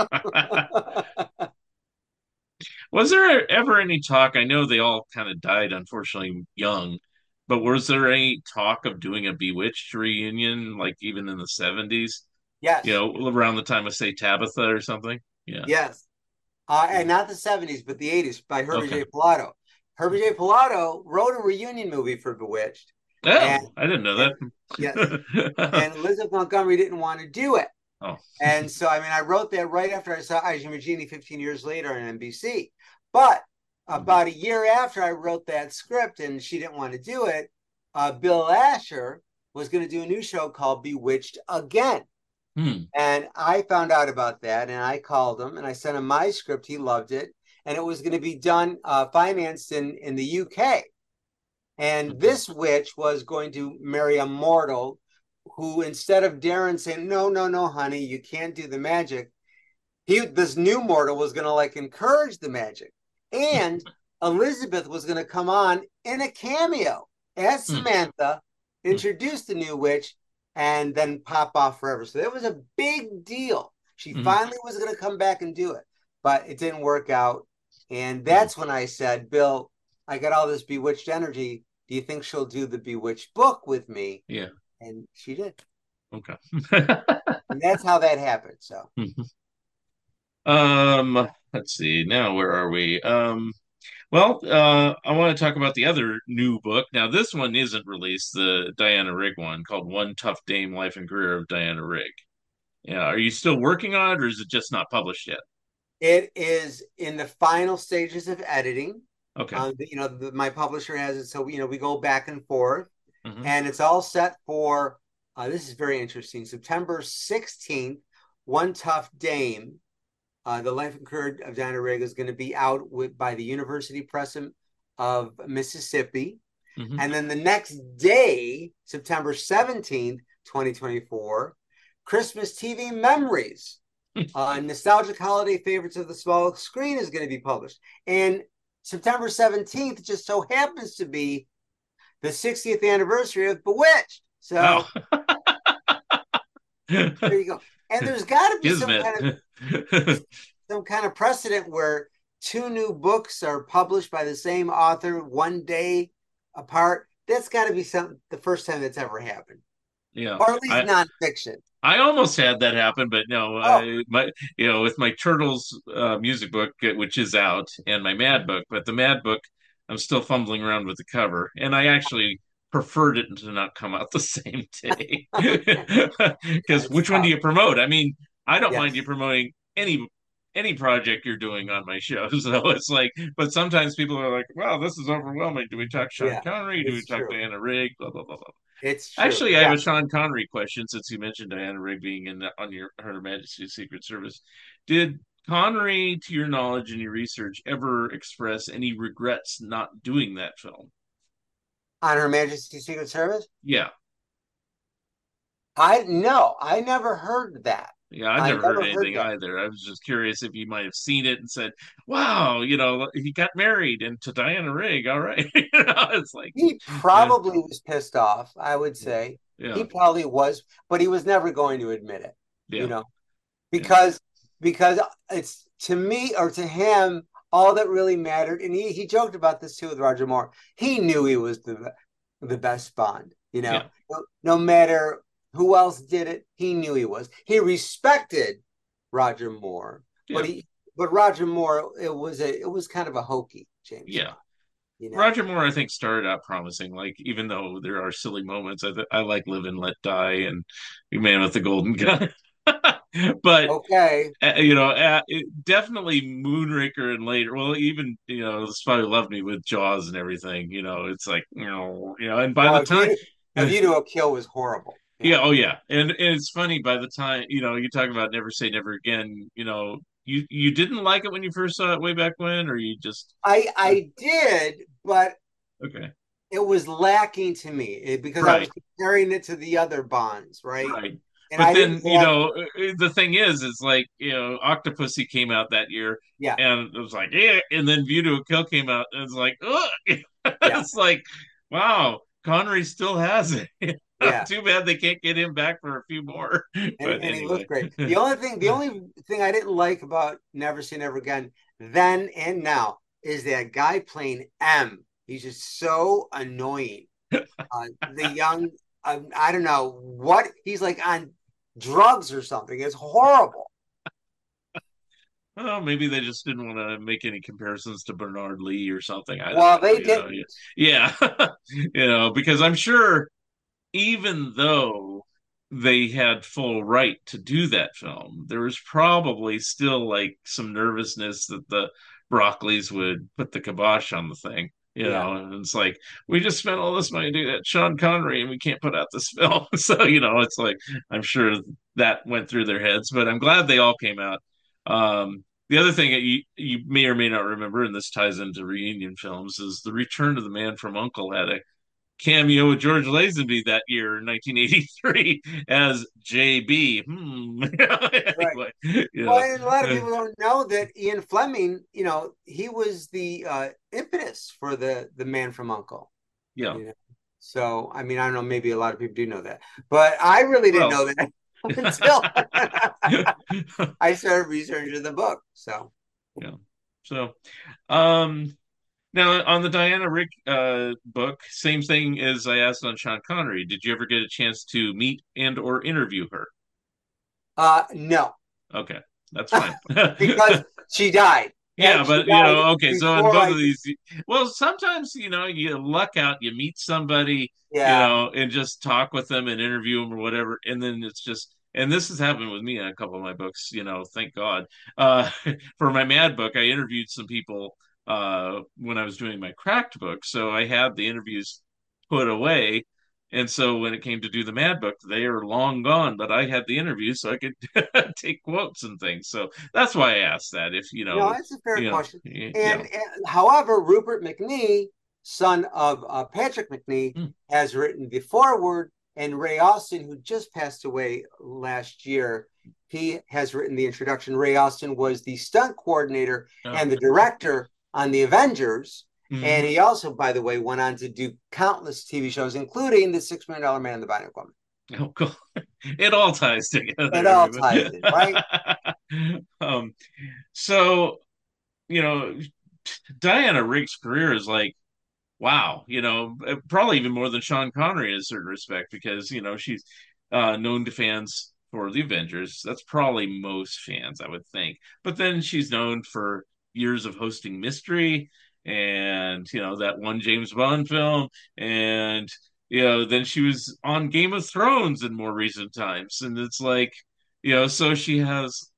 Was there ever any talk? I know they all kind of died, unfortunately, young, but was there any talk of doing a Bewitched reunion, like even in the seventies? You Yes, know, around the time of, say, Tabitha or something? Yeah. yes. Uh, and not the seventies, but the eighties by Herbie Okay. J. Pilato. Herbie J. Pilato wrote a reunion movie for Bewitched. And, Oh, I didn't know and yes, that. and Elizabeth Montgomery didn't want to do it. Oh, And so, I mean, I wrote that right after I saw Ija Magini fifteen years later on N B C. But about a year after I wrote that script and she didn't want to do it, uh, Bill Asher was going to do a new show called Bewitched Again. hmm. And I found out about that and I called him and I sent him my script. He loved it. And it was going to be done, uh, financed in, in the U K. And this witch was going to marry a mortal who, instead of Darren saying, no, no, no, honey, you can't do the magic, he this new mortal was going to like encourage the magic. And Elizabeth was going to come on in a cameo as Samantha, introduce the new witch, and then pop off forever. So it was a big deal. She Mhm. finally was going to come back and do it, but it didn't work out. And that's when I said, Bill, I got all this Bewitched energy. Do you think she'll do the Bewitched book with me? Yeah. And she did. Okay. And that's how that happened. So Um, let's see. Now, where are we? Um, well, uh, I want to talk about the other new book. Now, this one isn't released, the Diana Rigg one called One Tough Dame Life and Career of Diana Rigg. Yeah, are you still working on it, or is it just not published yet? it is in the final stages of editing. Okay. Um, you know, the, my publisher has it, so you know we go back and forth, Mhm. and it's all set for. Uh, this is very interesting. September sixteenth, One Tough Dame, uh, the Life and Career of Diana Rigg is going to be out with by the University Press of Mississippi, Mhm. and then the next day, September seventeenth, twenty twenty-four, Christmas T V Memories, uh, nostalgic holiday favorites of the small screen is going to be published, and September seventeenth just so happens to be the sixtieth anniversary of Bewitched. So Oh. there you go. And there's got to be some kind Kismet. of some kind of precedent where two new books are published by the same author one day apart. That's got to be some the first time that's ever happened, Yeah. or at least I, nonfiction. I almost had that happen, but no, Oh, I, my, you know, with my Turtles uh, music book, uh, which is out, and my Mad book, but the Mad book, I'm still fumbling around with the cover, and I actually preferred it to not come out the same day. Because it's which one do tough. you promote? I mean, I don't mind you Yes, promoting any any project you're doing on my show. So it's like, but sometimes people are like, "Wow, this is overwhelming. Do we talk Sean yeah, Connery? Do we it's talk true. Diana Rigg? Blah blah blah blah." It's true. Actually, I Yeah. have a Sean Connery question since you mentioned Diana Rigg being in the, on your Her Majesty's Secret Service. Did Connery, to your knowledge and your research, ever express any regrets not doing that film? On Her Majesty's Secret Service? Yeah. I no, I never heard that. Yeah, I've I never heard never heard anything that. either. I was just curious if you might have seen it and said, "Wow, you know, he got married and to Diana Rigg." All right, you know, it's like, He yeah, probably was pissed off, I would say. He yeah, probably was, but he was never going to admit it, you yeah, know, yeah, because because it's to me or to him, all that really mattered, and he, he joked about this too with Roger Moore. He knew he was the the best Bond, you know, yeah, no, no matter who else did it, he knew he was. He respected Roger Moore, yeah, but he but Roger Moore, it was a it was kind of a hokey James yeah. Bond, you know. Roger Moore, I think, started out promising. Like, even though there are silly moments, I th I like Live and Let Die and Man with the Golden Gun. But Okay, uh, you know, uh, it, definitely Moonraker and later. Well, even you know, The Spy Who Loved Me with Jaws and everything. You know, it's like you know, you know. And by well, the a view time, to, a view to a kill was horrible. Yeah. yeah, oh yeah, and, and it's funny. By the time you know, you talk about Never Say Never Again. You know, you you didn't like it when you first saw it way back when, or you just I I did, but okay, it was lacking to me eh, because I was right, comparing it to the other Bonds, right? right. And But I then, didn't you have, know, uh, the thing is, is like, you know, Octopussy came out that year yeah, and it was like, yeah. And then View to a Kill came out and it's like, ugh. yeah, It's like, wow, Connery still has it. yeah, Too bad they can't get him back for a few more. and But and he anyway, looked great. The only thing, the only thing I didn't like about Never Say Never Again then and now is that guy playing M. He's just so annoying. Uh, the young, uh, I don't know what he's like on drugs or something. It's horrible. well, maybe they just didn't want to make any comparisons to Bernard Lee or something. I don't Well, know, they you know. didn't. Yeah. You know, because I'm sure even though they had full right to do that film, there was probably still like some nervousness that the Broccoli's would put the kibosh on the thing. You Yeah. know, and it's like we just spent all this money to do that Sean Connery, and we can't put out this film. So you know, it's like I'm sure that went through their heads, but I'm glad they all came out. Um, the other thing that you you may or may not remember, and this ties into reunion films, is the Return of the Man from U N C L E had a cameo with George Lazenby that year in nineteen eighty-three as J B. Hmm. Right. Anyway, you Well, know, and a lot of uh, people don't know that Ian Fleming, you know, he was the uh, impetus for the the Man from Uncle. yeah. You know, so I mean, I don't know, maybe a lot of people do know that, but I really didn't Well, know that until I started researching the book. So yeah. So, um, now on the Diana Rick uh book, same thing as I asked on Sean Connery. Did you ever get a chance to meet and or interview her? uh no, Okay, that's fine. because she died. Yeah, And she but you died know, okay, so in before both I of these, well, sometimes you know you luck out, you meet somebody, you yeah. know, and just talk with them and interview them or whatever, and then it's just, and this has happened with me in a couple of my books, you know, thank God. Uh, for my Mad book, I interviewed some people uh when I was doing my Cracked book, so I had the interviews put away. And so when it came to do the Mad book, they are long gone, but I had the interview so I could take quotes and things. So that's why I asked that. If you No, know, that's a fair you know, question. yeah. And, and however, Rupert McNee, son of uh, Patrick McNee, Mm. has written the foreword, and Ray Austin, who just passed away last year, he has written the introduction. Ray Austin was the stunt coordinator Oh. and the director on the Avengers. Mhm. And he also, by the way, went on to do countless T V shows, including The Six Million Dollar Man and The Bionic Woman. Oh, cool. It all ties together. It all ties in, right? um, so you know, Diana Rigg's career is like, wow, you know, probably even more than Sean Connery in a certain respect, because you know she's uh, known to fans for the Avengers. That's probably most fans, I would think. But then she's known for years of hosting Mystery, and you know that one James Bond film, and you know then she was on Game of Thrones in more recent times, and it's like, you know, so she has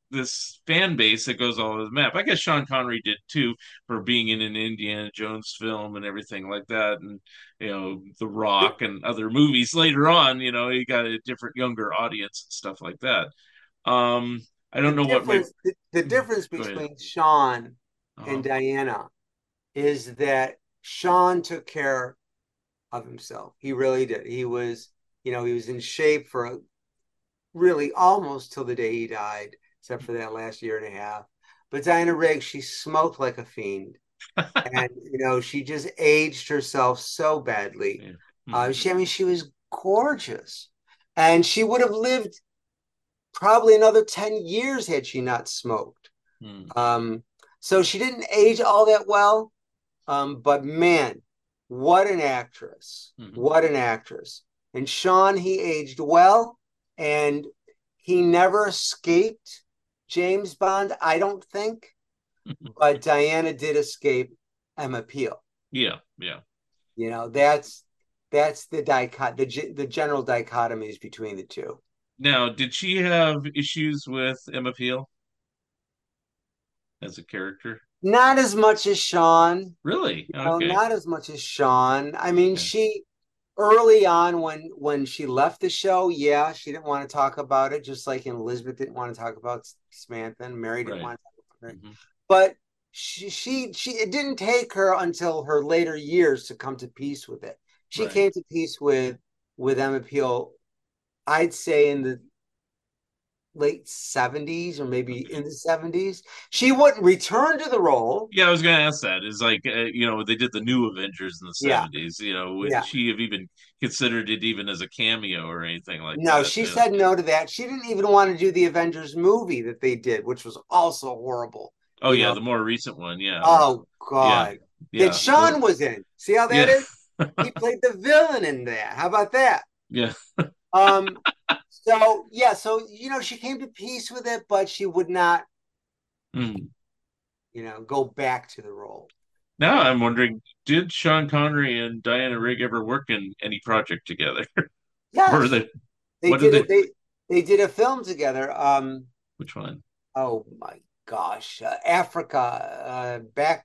this fan base that goes all over the map. I guess Sean Connery did too, for being in an Indiana Jones film and everything like that, and you know, The Rock and other movies later on. You know, he got a different younger audience and stuff like that. Um, I The don't know what my difference, the, the difference Go ahead. between Sean Uh-huh. and Diana is that Sean took care of himself. He really did. He was, you know, he was in shape for really almost till the day he died, except for that last year and a half. But Diana Rigg, she smoked like a fiend. And, you know, she just aged herself so badly. Yeah. Uh, Mhm. she, I mean, she was gorgeous. And she would have lived probably another ten years had she not smoked. Mhm. Um, so she didn't age all that well. Um, but man, what an actress. Mhm. What an actress. And Sean, he aged well, and he never escaped James Bond, I don't think. But Diana did escape Emma Peel. Yeah, yeah. You know, that's that's the dicot the the general dichotomies between the two. Now, did she have issues with Emma Peel as a character? Not as much as Sean. Really? You know, Okay. not as much as Sean. I mean, Okay. she early on when when she left the show, yeah, she didn't want to talk about it, just like Elizabeth didn't want to talk about Samantha, and Mary didn't Right. want to talk about it. Mhm. But she she she it didn't take her until her later years to come to peace with it. She Right. came to peace with with Emma Peel, I'd say in the late seventies or maybe Okay. in the seventies. She wouldn't return to the role. Yeah, I was going to ask that. Is like, uh, you know, they did the New Avengers in the Yeah, seventies. You know, would yeah. she have even considered it even as a cameo or anything like No, that? she Yeah. said no to that. She didn't even want to do the Avengers movie that they did, which was also horrible. Oh, You yeah, know, the more recent one. Yeah. oh Yeah. God. That Yeah. Sean The- was in. See how that yeah. is? He played the villain in that. How about that? Yeah. Um, so yeah, so you know, she came to peace with it, but she would not, Mhm. you know, go back to the role. Now I'm wondering, did Sean Connery and Diana Rigg ever work in any project together? Or Yes, they, they what did did they, it. They they did a film together. Um, which one? oh my gosh, uh, Africa, uh, back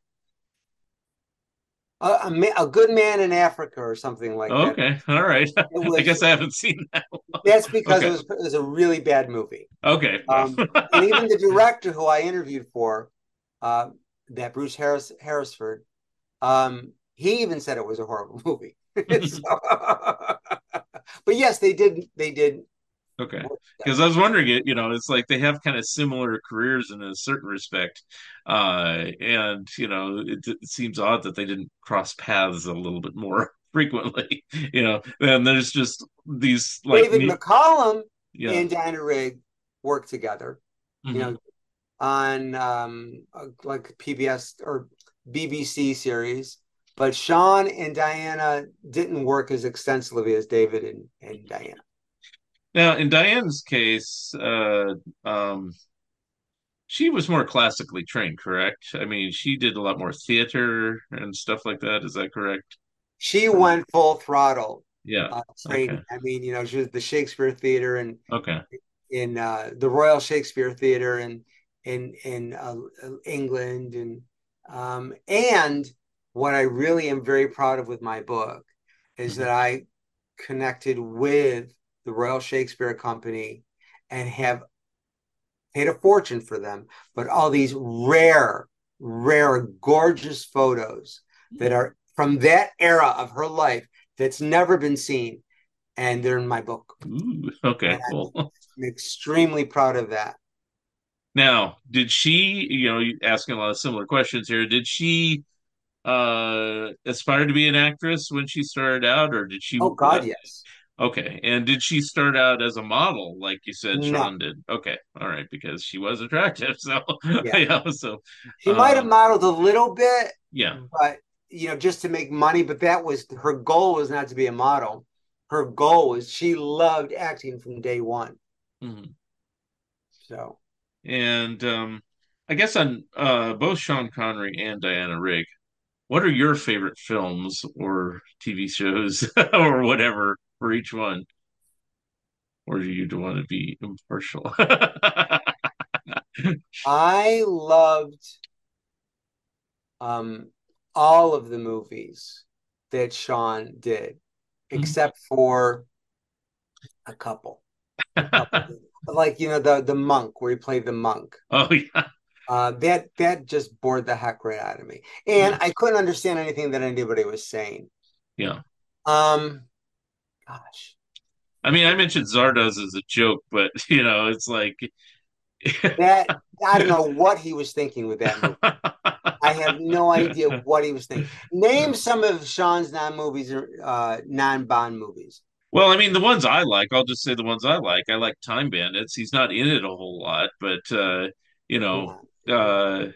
a, a, ma- a good man in Africa or something like Oh, that. okay. All right. It I was guess I haven't seen that one. that's because it Okay. was it was a really bad movie. Okay. Well. Um, and even the director who I interviewed for, uh, that Bruce Harris Harrisford, um, he even said it was a horrible movie. So, but yes, they did. They did. Okay. work Because together. I was wondering it, you know, it's like they have kind of similar careers in a certain respect. Uh, and, you know, it, it seems odd that they didn't cross paths a little bit more frequently, you know, and there's just these like David me. McCollum Yeah. and Diana Rigg worked together. You Mhm. know, on um, uh, like P B S or B B C series. But Sean and Diana didn't work as extensively as David and, and Diana. Now, in Diane's case, uh, um, she was more classically trained, correct? I mean, she did a lot more theater and stuff like that. Is that correct? She went full throttle Yeah. uh, Okay. training. I mean, you know, she was the Shakespeare Theater and Okay. in uh, the Royal Shakespeare Theater in in in uh, England, and um, and what I really am very proud of with my book is Mhm. that I connected with the Royal Shakespeare Company and have paid a fortune for them, but all these rare, rare, gorgeous photos that are from that era of her life that's never been seen, and they're in my book. Ooh, okay, And cool. I'm extremely proud of that. Now, did she, you know, asking a lot of similar questions here, did she uh aspire to be an actress when she started out, or did she Oh uh, God, yes. okay, and did she start out as a model like you said No, Sean did? Okay, all right, because she was attractive, so yeah. yeah, so She might have uh modeled a little bit, yeah. but you know, just to make money. But that was her goal, was not to be a model. Her goal was, she loved acting from day one. Mhm. So And um I guess on uh both Sean Connery and Diana Rigg, what are your favorite films or T V shows or whatever for each one? Or do you want to be impartial? I loved um all of the movies that Sean did, except for a couple. A couple. Like, you know, the the monk where he played the monk. Oh yeah. Uh, that that just bored the heck right out of me, and Yeah. I couldn't understand anything that anybody was saying. Yeah. Um, gosh, I mean, I mentioned Zardoz as a joke, but you know, it's like that I don't know what he was thinking with that movie. I have no idea what he was thinking. Name some of Sean's non-movies or uh, non-Bond movies. Well, I mean, the ones I like, I'll just say the ones I like. I like Time Bandits. He's not in it a whole lot, but uh, you Come know, on. uh,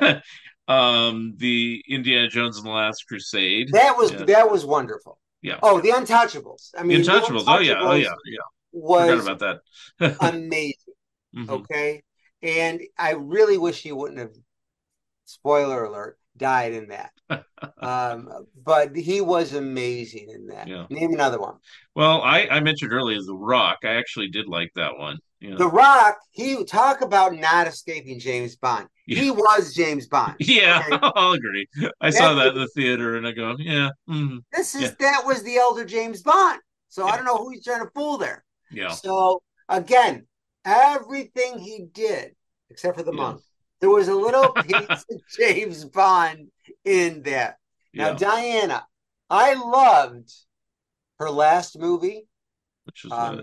um, the Indiana Jones and the Last Crusade. That was Yeah, that was wonderful. yeah. Oh, The Untouchables. I The mean, The Untouchables. Oh yeah, oh Untouchables yeah, yeah. Forgot was about that. amazing. Mhm. Okay, and I really wish he wouldn't have. Spoiler alert, died in that. Um, but he was amazing in that. Yeah. Name another one. Well, I I mentioned earlier The Rock. I actually did like that one. Yeah. The Rock, he talk about not escaping James Bond. Yeah. He was James Bond. Yeah, Okay? I'll agree. I saw That's- that in the theater, and I go, yeah, mhm, This is Yeah. that was the elder James Bond. So I Yeah. don't know who he's trying to fool there. yeah, So again, everything he did, except for the Yeah. monk, there was a little piece of James Bond in that. Now, yeah. Diana, I loved her last movie. Which was Um, what?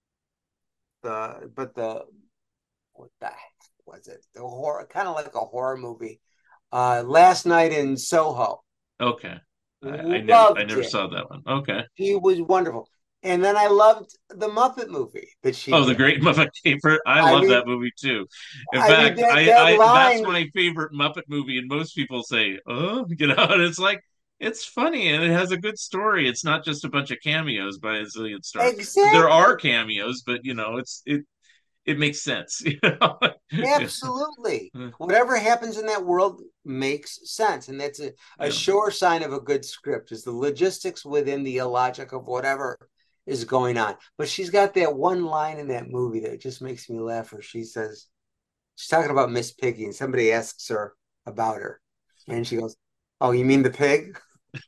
the but the what the heck was it? The horror, kind of like a horror movie. Uh, Last Night in Soho. Okay. I, I never, Loved I never it. saw that one. Okay. He was wonderful. And then I loved the Muppet movie that she Oh, the did. Great Muppet Caper. I, I love mean- that movie too. In I mean, fact, that- I, that I that's line- my favorite Muppet movie, and most people say, "Oh, you know," and it's like it's funny and it has a good story. It's not just a bunch of cameos by a zillion stars. Exactly. There are cameos, but you know, it's it it makes sense. You know? Absolutely. Yeah. Whatever happens in that world makes sense. And that's a, a Yeah. sure sign of a good script is the logistics within the illogic of whatever is going on. But she's got that one line in that movie that just makes me laugh where she says, she's talking about Miss Piggy, and somebody asks her about her. And she goes, "Oh, you mean the pig?"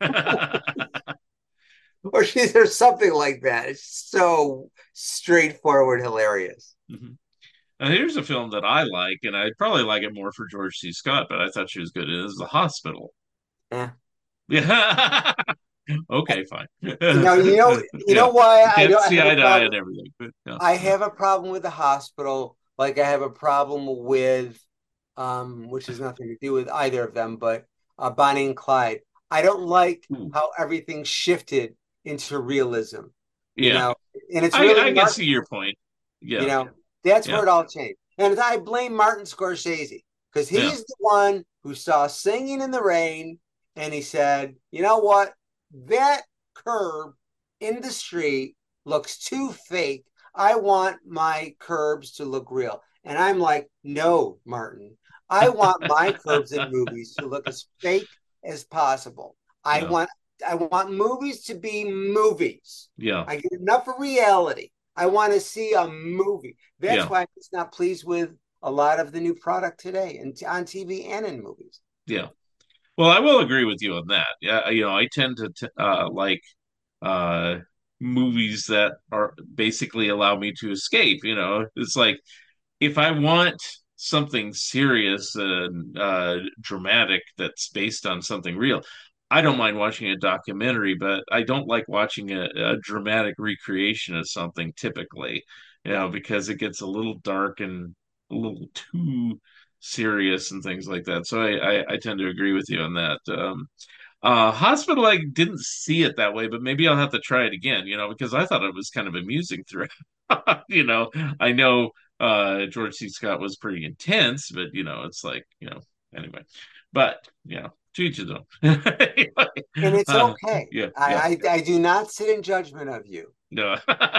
Or she says something like that. It's so straightforward, hilarious. Mhm. Now, here's a film that I like, and I'd probably like it more for George C. Scott, but I thought she was good. It is The Hospital. Yeah. Yeah. Okay, fine. You know, you know, you Yeah. know why I Can't don't see have eye a to eye problem. and everything. But, yeah. I have a problem with the hospital, like I have a problem with, um, which has nothing to do with either of them, but uh, Bonnie and Clyde. I don't like Ooh. how everything shifted into realism. You Yeah. know, and it's I, really I can Martin, see your point. Yeah. you know, that's Yeah. where it all changed. And I blame Martin Scorsese because he's Yeah. the one who saw Singing in the Rain, and he said, "You know what? That curb in the street looks too fake. I want my curbs to look real." And I'm like, "No, Martin. I want my curbs in movies to look as fake as possible. I Yeah. want I want movies to be movies. Yeah. I get enough of reality. I want to see a movie." That's Yeah. why I'm just not pleased with a lot of the new product today, and on T V and in movies. Yeah. Well, I will agree with you on that. Yeah, you know, I tend to t uh, like uh, movies that are basically allow me to escape. You know, it's like if I want something serious and uh, dramatic that's based on something real, I don't mind watching a documentary, but I don't like watching a, a dramatic recreation of something typically, you know, because it gets a little dark and a little too serious and things like that. So I, I, I tend to agree with you on that. Um, uh, Hospital, I didn't see it that way, but maybe I'll have to try it again, you know, because I thought it was kind of amusing throughout. You know, I know uh, George C. Scott was pretty intense, but you know, it's like, you know, anyway. But you know, to each his own. And it's Uh, okay. yeah, I, yeah. I I do not sit in judgment of you. No.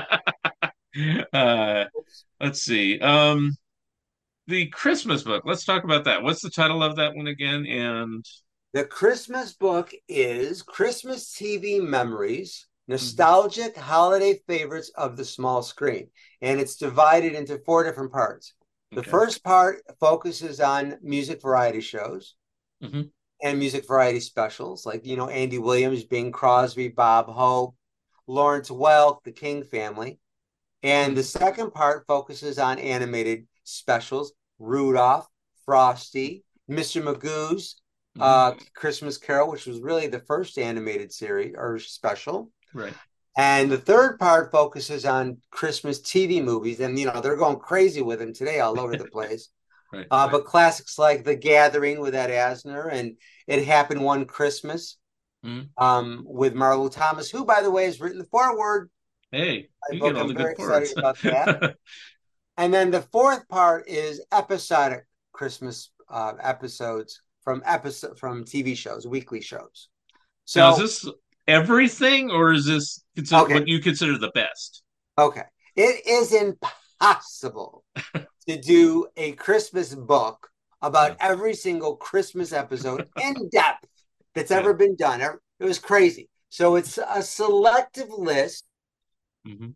uh, let's see. Um, the Christmas book. Let's talk about that. What's the title of that one again? And The Christmas book is Christmas T V Memories, Nostalgic Holiday Favorites of the Small Screen. And it's divided into four different parts. The Okay. first part focuses on music variety shows Mm-hmm. and music variety specials, like, you know, Andy Williams, Bing Crosby, Bob Hope, Lawrence Welk, the King family. And the second part focuses on animated specials, Rudolph, Frosty, Mister Magoo's uh, Christmas Carol, which was really the first animated series or special. Right. And the third part focuses on Christmas T V movies. And, you know, they're going crazy with them today all over the place. Right. Uh, but classics like The Gathering with Ed Asner and It Happened One Christmas Mhm. um, with Marlo Thomas, who, by the way, has written the foreword. Hey, My you book. get all I'm the very good excited parts. about that. And then the fourth part is episodic Christmas uh, episodes from episode from T V shows, weekly shows. So Now, is this everything, or is this consider Okay. what you consider the best? Okay. It is impossible to do a Christmas book about Yeah. every single Christmas episode in depth that's Yeah. ever been done. It was crazy. So it's a selective list. Mhm.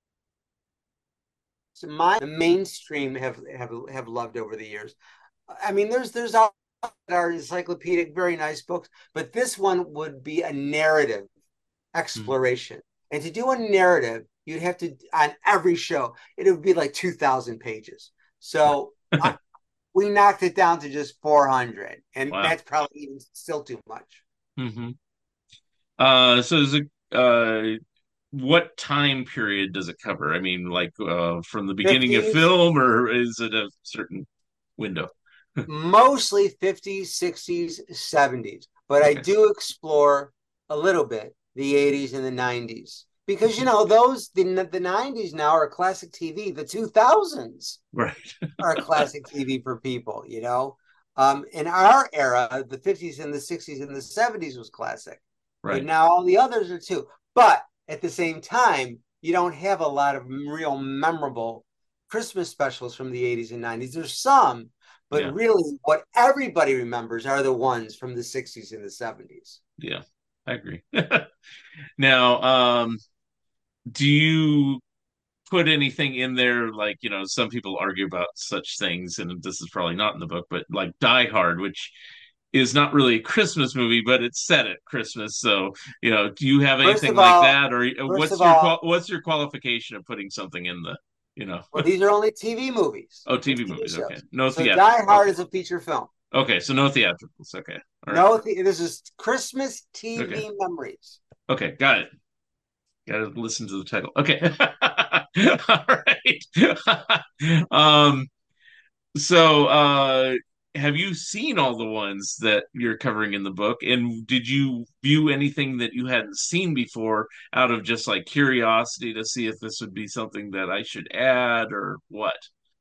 So my the mainstream have, have have loved over the years. I mean, there's there's all that are encyclopedic, very nice books, but this one would be a narrative exploration. And to do a narrative, you'd have to on every show, it would be like two thousand pages. So I, we knocked it down to just four hundred, and Wow. that's probably even still too much. Mm-hmm. Uh, so is it, uh, what time period does it cover? I mean, like uh, from the beginning of fifties, film, or is it a certain window? mostly fifties, sixties, seventies, but I Okay. do explore a little bit the eighties and the nineties because you know those the, the nineties now are classic T V. The two thousands Right. are classic T V for people, you know. Um, in our era, the fifties and the sixties and the seventies was classic, but Right. now all the others are too. But at the same time, you don't have a lot of real memorable Christmas specials from the eighties and nineties. There's some, but Yeah. really what everybody remembers are the ones from the sixties and the seventies. Yeah, I agree. Now, um, do you put anything in there like, you know, some people argue about such things, and this is probably not in the book, but like Die Hard, which is not really a Christmas movie, but it's set at Christmas. So, you know, do you have First anything of like all, that, or first what's of your all, qual what's your qualification of putting something in the, you know? well, these are only T V movies. Oh, T V They're T V movies. shows. Okay, no So theatrical. Die Hard Okay. is a feature film. Okay, so no theatricals. Okay, all right. No, th- this is Christmas T V Okay. memories. Okay, got it. Got to listen to the title. Okay. All right. Um, so uh have you seen all the ones that you're covering in the book? And did you view anything that you hadn't seen before out of just like curiosity to see if this would be something that I should add or what?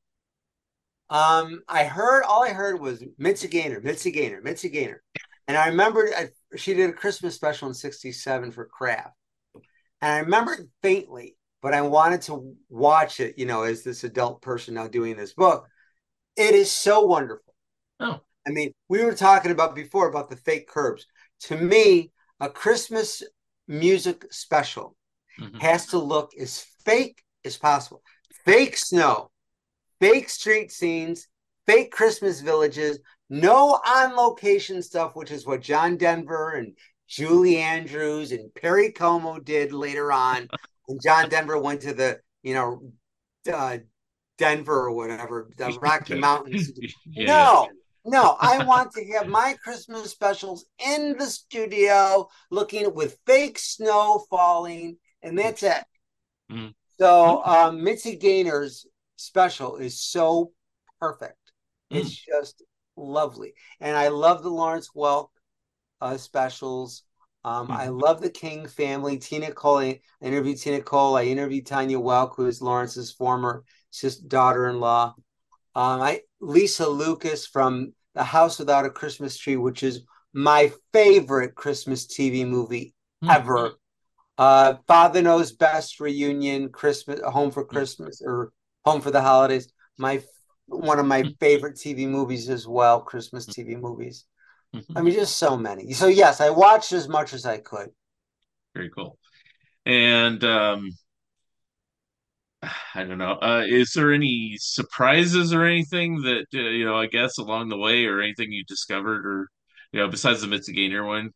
Um, I heard all I heard was Mitzi Gaynor, Mitzi Gaynor, Mitzi Gaynor, and I remembered I, she did a Christmas special in sixty-seven for Kraft, and I remembered faintly, but I wanted to watch it. You know, as this adult person now doing this book, it is so wonderful. Oh, I mean, we were talking about before about the fake curbs. To me, a Christmas music special mhm. has to look as fake as possible. Fake snow, fake street scenes, fake Christmas villages, no on location stuff, which is what John Denver and Julie Andrews and Perry Como did later on. And John Denver went to the, you know, uh, Denver or whatever, the Rocky Mountains. Yeah, No, no, I want to have my Christmas specials in the studio looking with fake snow falling, and that's it. Mhm. So um, Mitzi Gaynor's special is so perfect. It's just lovely. And I love the Lawrence Welk uh, specials. Um, I Mhm. love the King family. Tina Cole, I interviewed Tina Cole. I interviewed Tanya Welk, who is Lawrence's former sis- daughter-in-law. Um, I Lisa Lucas from The House Without a Christmas Tree, which is my favorite Christmas T V movie Mhm. ever. Uh, Father Knows Best reunion, Christmas, Home for Christmas or Home for the Holidays. My one of my favorite T V movies as well, Christmas T V movies. Mhm. I mean, just so many. So yes, I watched as much as I could. Very cool. And um I don't know. Uh, is there any surprises or anything that uh, you know? I guess along the way, or anything you discovered, or you know, besides the Mitzigainer one?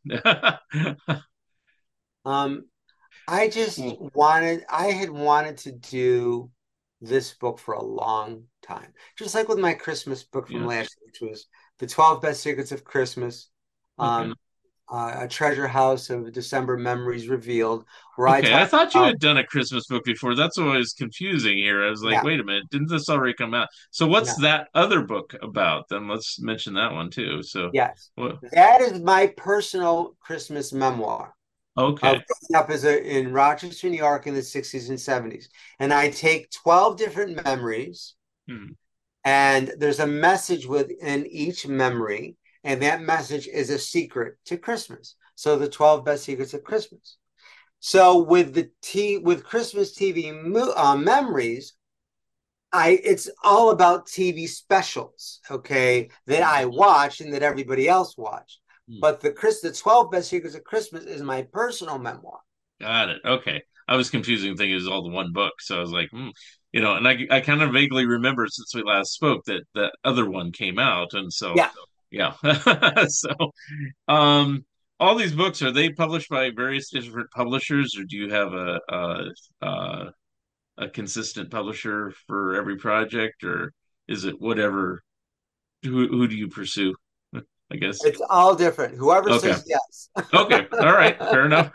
Um, I just Well, wanted, I had wanted to do this book for a long time. Just like with my Christmas book from yeah. last year, which was The twelve Best Secrets of Christmas, Okay. um, uh, A Treasure House of December Memories Revealed, where I Okay. I talk thought you about, had done a Christmas book before. That's what was confusing here. I was like, yeah, wait a minute, didn't this already come out? So what's no, that other book about? Then let's mention that one too. So yes. what? That is my personal Christmas memoir of Okay. growing up as a in Rochester, New York in the sixties and seventies. And I take twelve different memories, Hmm. and there's a message within each memory, and that message is a secret to Christmas. So the twelve best secrets of Christmas. So with the T with Christmas T V mo- uh, memories, I it's all about T V specials, okay, that I watch and that everybody else watched. Hmm. But the Chris the twelve best secrets of Christmas is my personal memoir. Got it. Okay. I was confusing thinking it was all the one book. So I was like, hmm. You know, and I I kind of vaguely remember since we last spoke that that other one came out, and so Yeah. yeah. So um, all these books, are they published by various different publishers, or do you have a a, a, a consistent publisher for every project, or is it whatever? Who who do you pursue? I guess. It's all different. Whoever Okay. says yes. Okay. All right. Fair enough.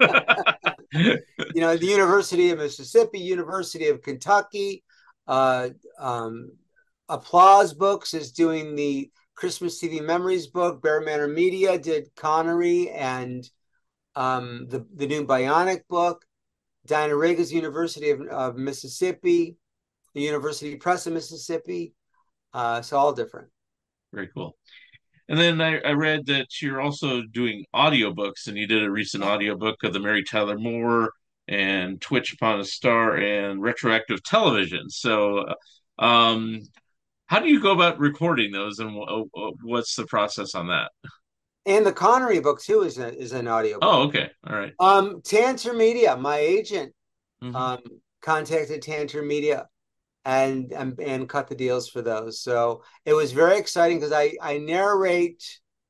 You know, the University of Mississippi, University of Kentucky, uh, um, Applause Books is doing the Christmas T V Memories book. Bear Manor Media did Connery and um, the the new Bionic book. Dinah Rega's University of, of Mississippi, the University Press of Mississippi. Uh, it's all different. Very cool. And then I, I read that you're also doing audiobooks, and you did a recent audiobook of the Mary Tyler Moore and Twitch Upon a Star and retroactive television. So, uh, um, how do you go about recording those, and w- what's the process on that? And the Connery book too is a, is an audio book. Oh, okay. All right. Um, Tanter Media, my agent, Mhm. um, contacted Tanter Media and, and and cut the deals for those. So it was very exciting because I I narrate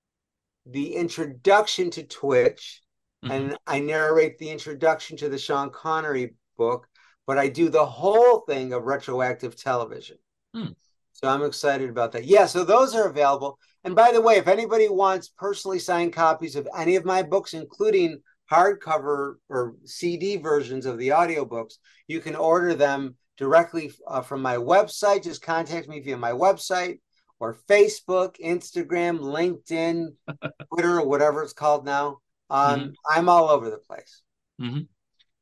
the introduction to Twitch, Mhm. and I narrate the introduction to the Sean Connery book, but I do the whole thing of retroactive television. Hmm. So I'm excited about that. Yeah, so those are available. And by the way, if anybody wants personally signed copies of any of my books, including hardcover or C D versions of the audiobooks, you can order them directly uh, from my website. Just contact me via my website or Facebook, Instagram, LinkedIn, Twitter, or whatever it's called now. Mhm. Um, I'm all over the place. Mhm.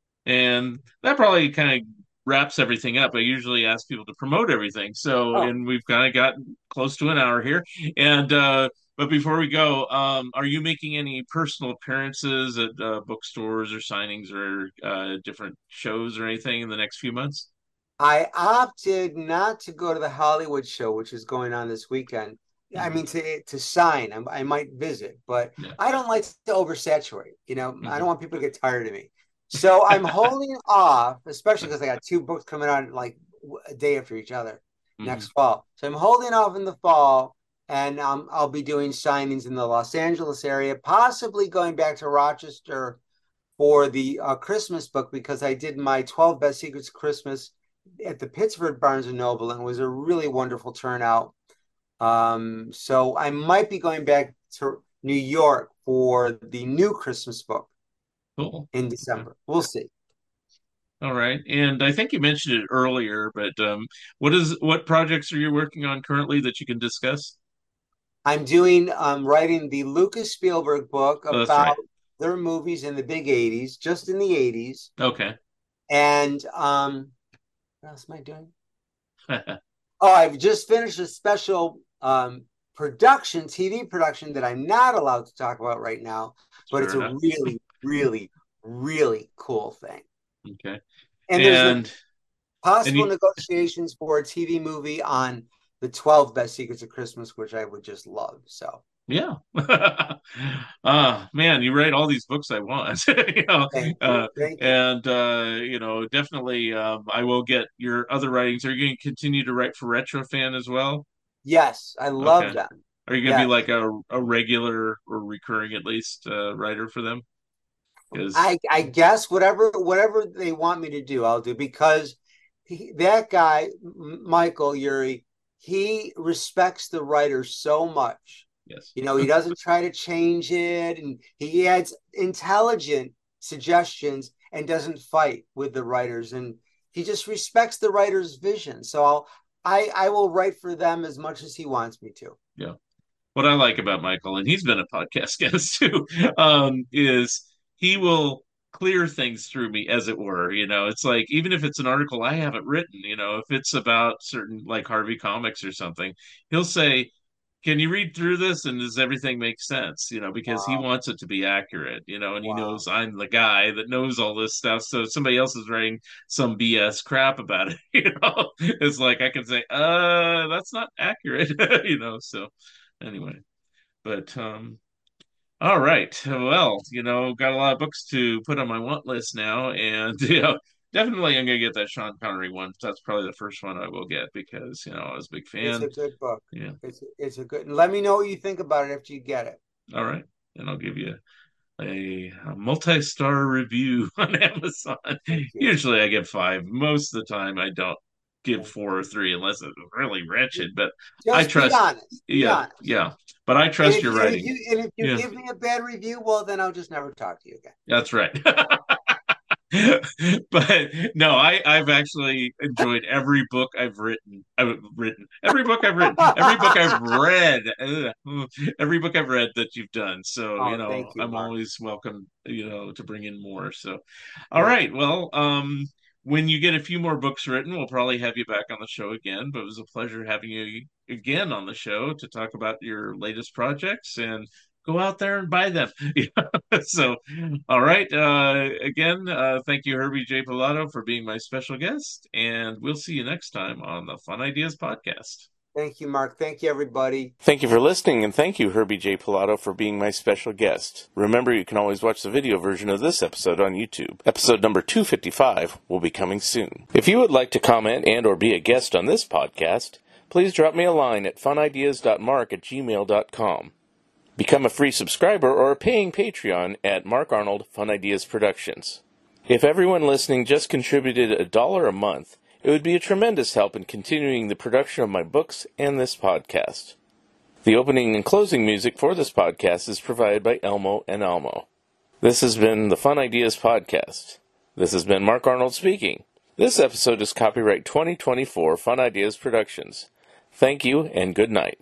And that probably kind of wraps everything up. I usually ask people to promote everything. So, Oh, and we've kind of gotten close to an hour here. And, uh, but before we go, um, are you making any personal appearances at uh, bookstores or signings or uh, different shows or anything in the next few months? I opted not to go to the Hollywood show, which is going on this weekend. I Mhm. mean, to to sign, I, I might visit, but Yeah. I don't like to oversaturate. You know, I don't Mhm. want people to get tired of me. So I'm holding off, especially because I got two books coming out like a day after each other Mhm. next fall. So I'm holding off in the fall, and um, I'll be doing signings in the Los Angeles area, possibly going back to Rochester for the uh, Christmas book because I did my twelve Best Secrets Christmas at the Pittsburgh Barnes and Noble, and it was a really wonderful turnout. Um, so I might be going back to New York for the new Christmas book Cool. in Okay. December. We'll see. All right. And I think you mentioned it earlier, but um, what is what projects are you working on currently that you can discuss? I'm doing um writing the Lucas Spielberg book Oh, that's right. about their movies in the big eighties, just in the eighties. Okay. And um what else am I doing? Oh, I've just finished a special um, production, T V production that I'm not allowed to talk about right now, but Fair it's a enough. really, really, really cool thing. Okay. And there's the And and possible you, negotiations for a T V movie on the twelve Best Secrets of Christmas, which I would just love. So, Yeah. uh man, you write all these books I want. you know, Thank uh you. Thank you. and uh, you know, definitely um I will get your other writings. Are you going to continue to write for Retrofan as well? Yes, I love Okay. them. Are you going to be Yes. like a a regular or recurring at least uh writer for them? Because I I guess whatever whatever they want me to do, I'll do because he, that guy Michael Yuri, he respects the writer so much. yes. You know, he doesn't try to change it, and he adds intelligent suggestions and doesn't fight with the writers, and he just respects the writer's vision. So I'll I I will write for them as much as he wants me to. Yeah. What I like about Michael, and he's been a podcast guest too, um, is he will clear things through me, as it were. You know, it's like even if it's an article I haven't written, you know, if it's about certain like Harvey Comics or something, he'll say, "Can you read through this and does everything make sense?" You know, because he Wow. wants it to be accurate. You know, and he Wow. knows I'm the guy that knows all this stuff. So if somebody else is writing some B S crap about it, you know, it's like I can say, "Uh, that's not accurate," you know. So anyway. But um, all right. Well, you know, got a lot of books to put on my want list now, and you know, definitely I'm gonna get that Sean Connery one. That's probably the first one I will get because you know I was a big It's fan. a good book. Yeah. It's it's a good. Let me know what you think about it after you get it. All right, and I'll give you a, a multi-star review on Amazon. Thank you. Usually I give five. Most of the time I don't give Thank four or three unless it's really you. wretched. But I Just be trust. honest. Be Yeah, honest. yeah. But I And trust if, your and if writing. you and if you Yeah, give me a bad review, well, then I'll just never talk to you again. that's right. But no, I I've actually enjoyed every book I've written. I've written every book I've written, every book I've read, ugh, every book I've read that you've done. So you Oh, know, thank you, I'm Mark. always welcome. You know, to bring in more. So, all Thank right. you. Well, um, when you get a few more books written, we'll probably have you back on the show again. But it was a pleasure having you again on the show to talk about your latest projects and go out there and buy them. So, all right. Uh, again, uh, thank you, Herbie J. Pilato, for being my special guest. And we'll see you next time on the Fun Ideas Podcast. Thank you, Mark. Thank you, everybody. Thank you for listening, and thank you, Herbie J. Pilato, for being my special guest. Remember, you can always watch the video version of this episode on YouTube. Episode number two fifty-five will be coming soon. If you would like to comment and or be a guest on this podcast, please drop me a line at funideas dot mark at gmail dot com. Become a free subscriber or a paying Patreon at Mark Arnold Fun Ideas Productions. If everyone listening just contributed a dollar a month, it would be a tremendous help in continuing the production of my books and this podcast. The opening and closing music for this podcast is provided by Elmo and Elmo. This has been the Fun Ideas Podcast. This has been Mark Arnold speaking. This episode is copyright twenty twenty-four Fun Ideas Productions. Thank you and good night.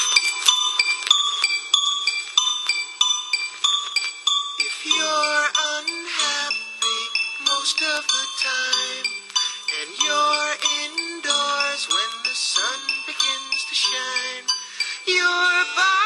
If you're unhappy most of the time, and you're indoors when the sun begins to shine, your body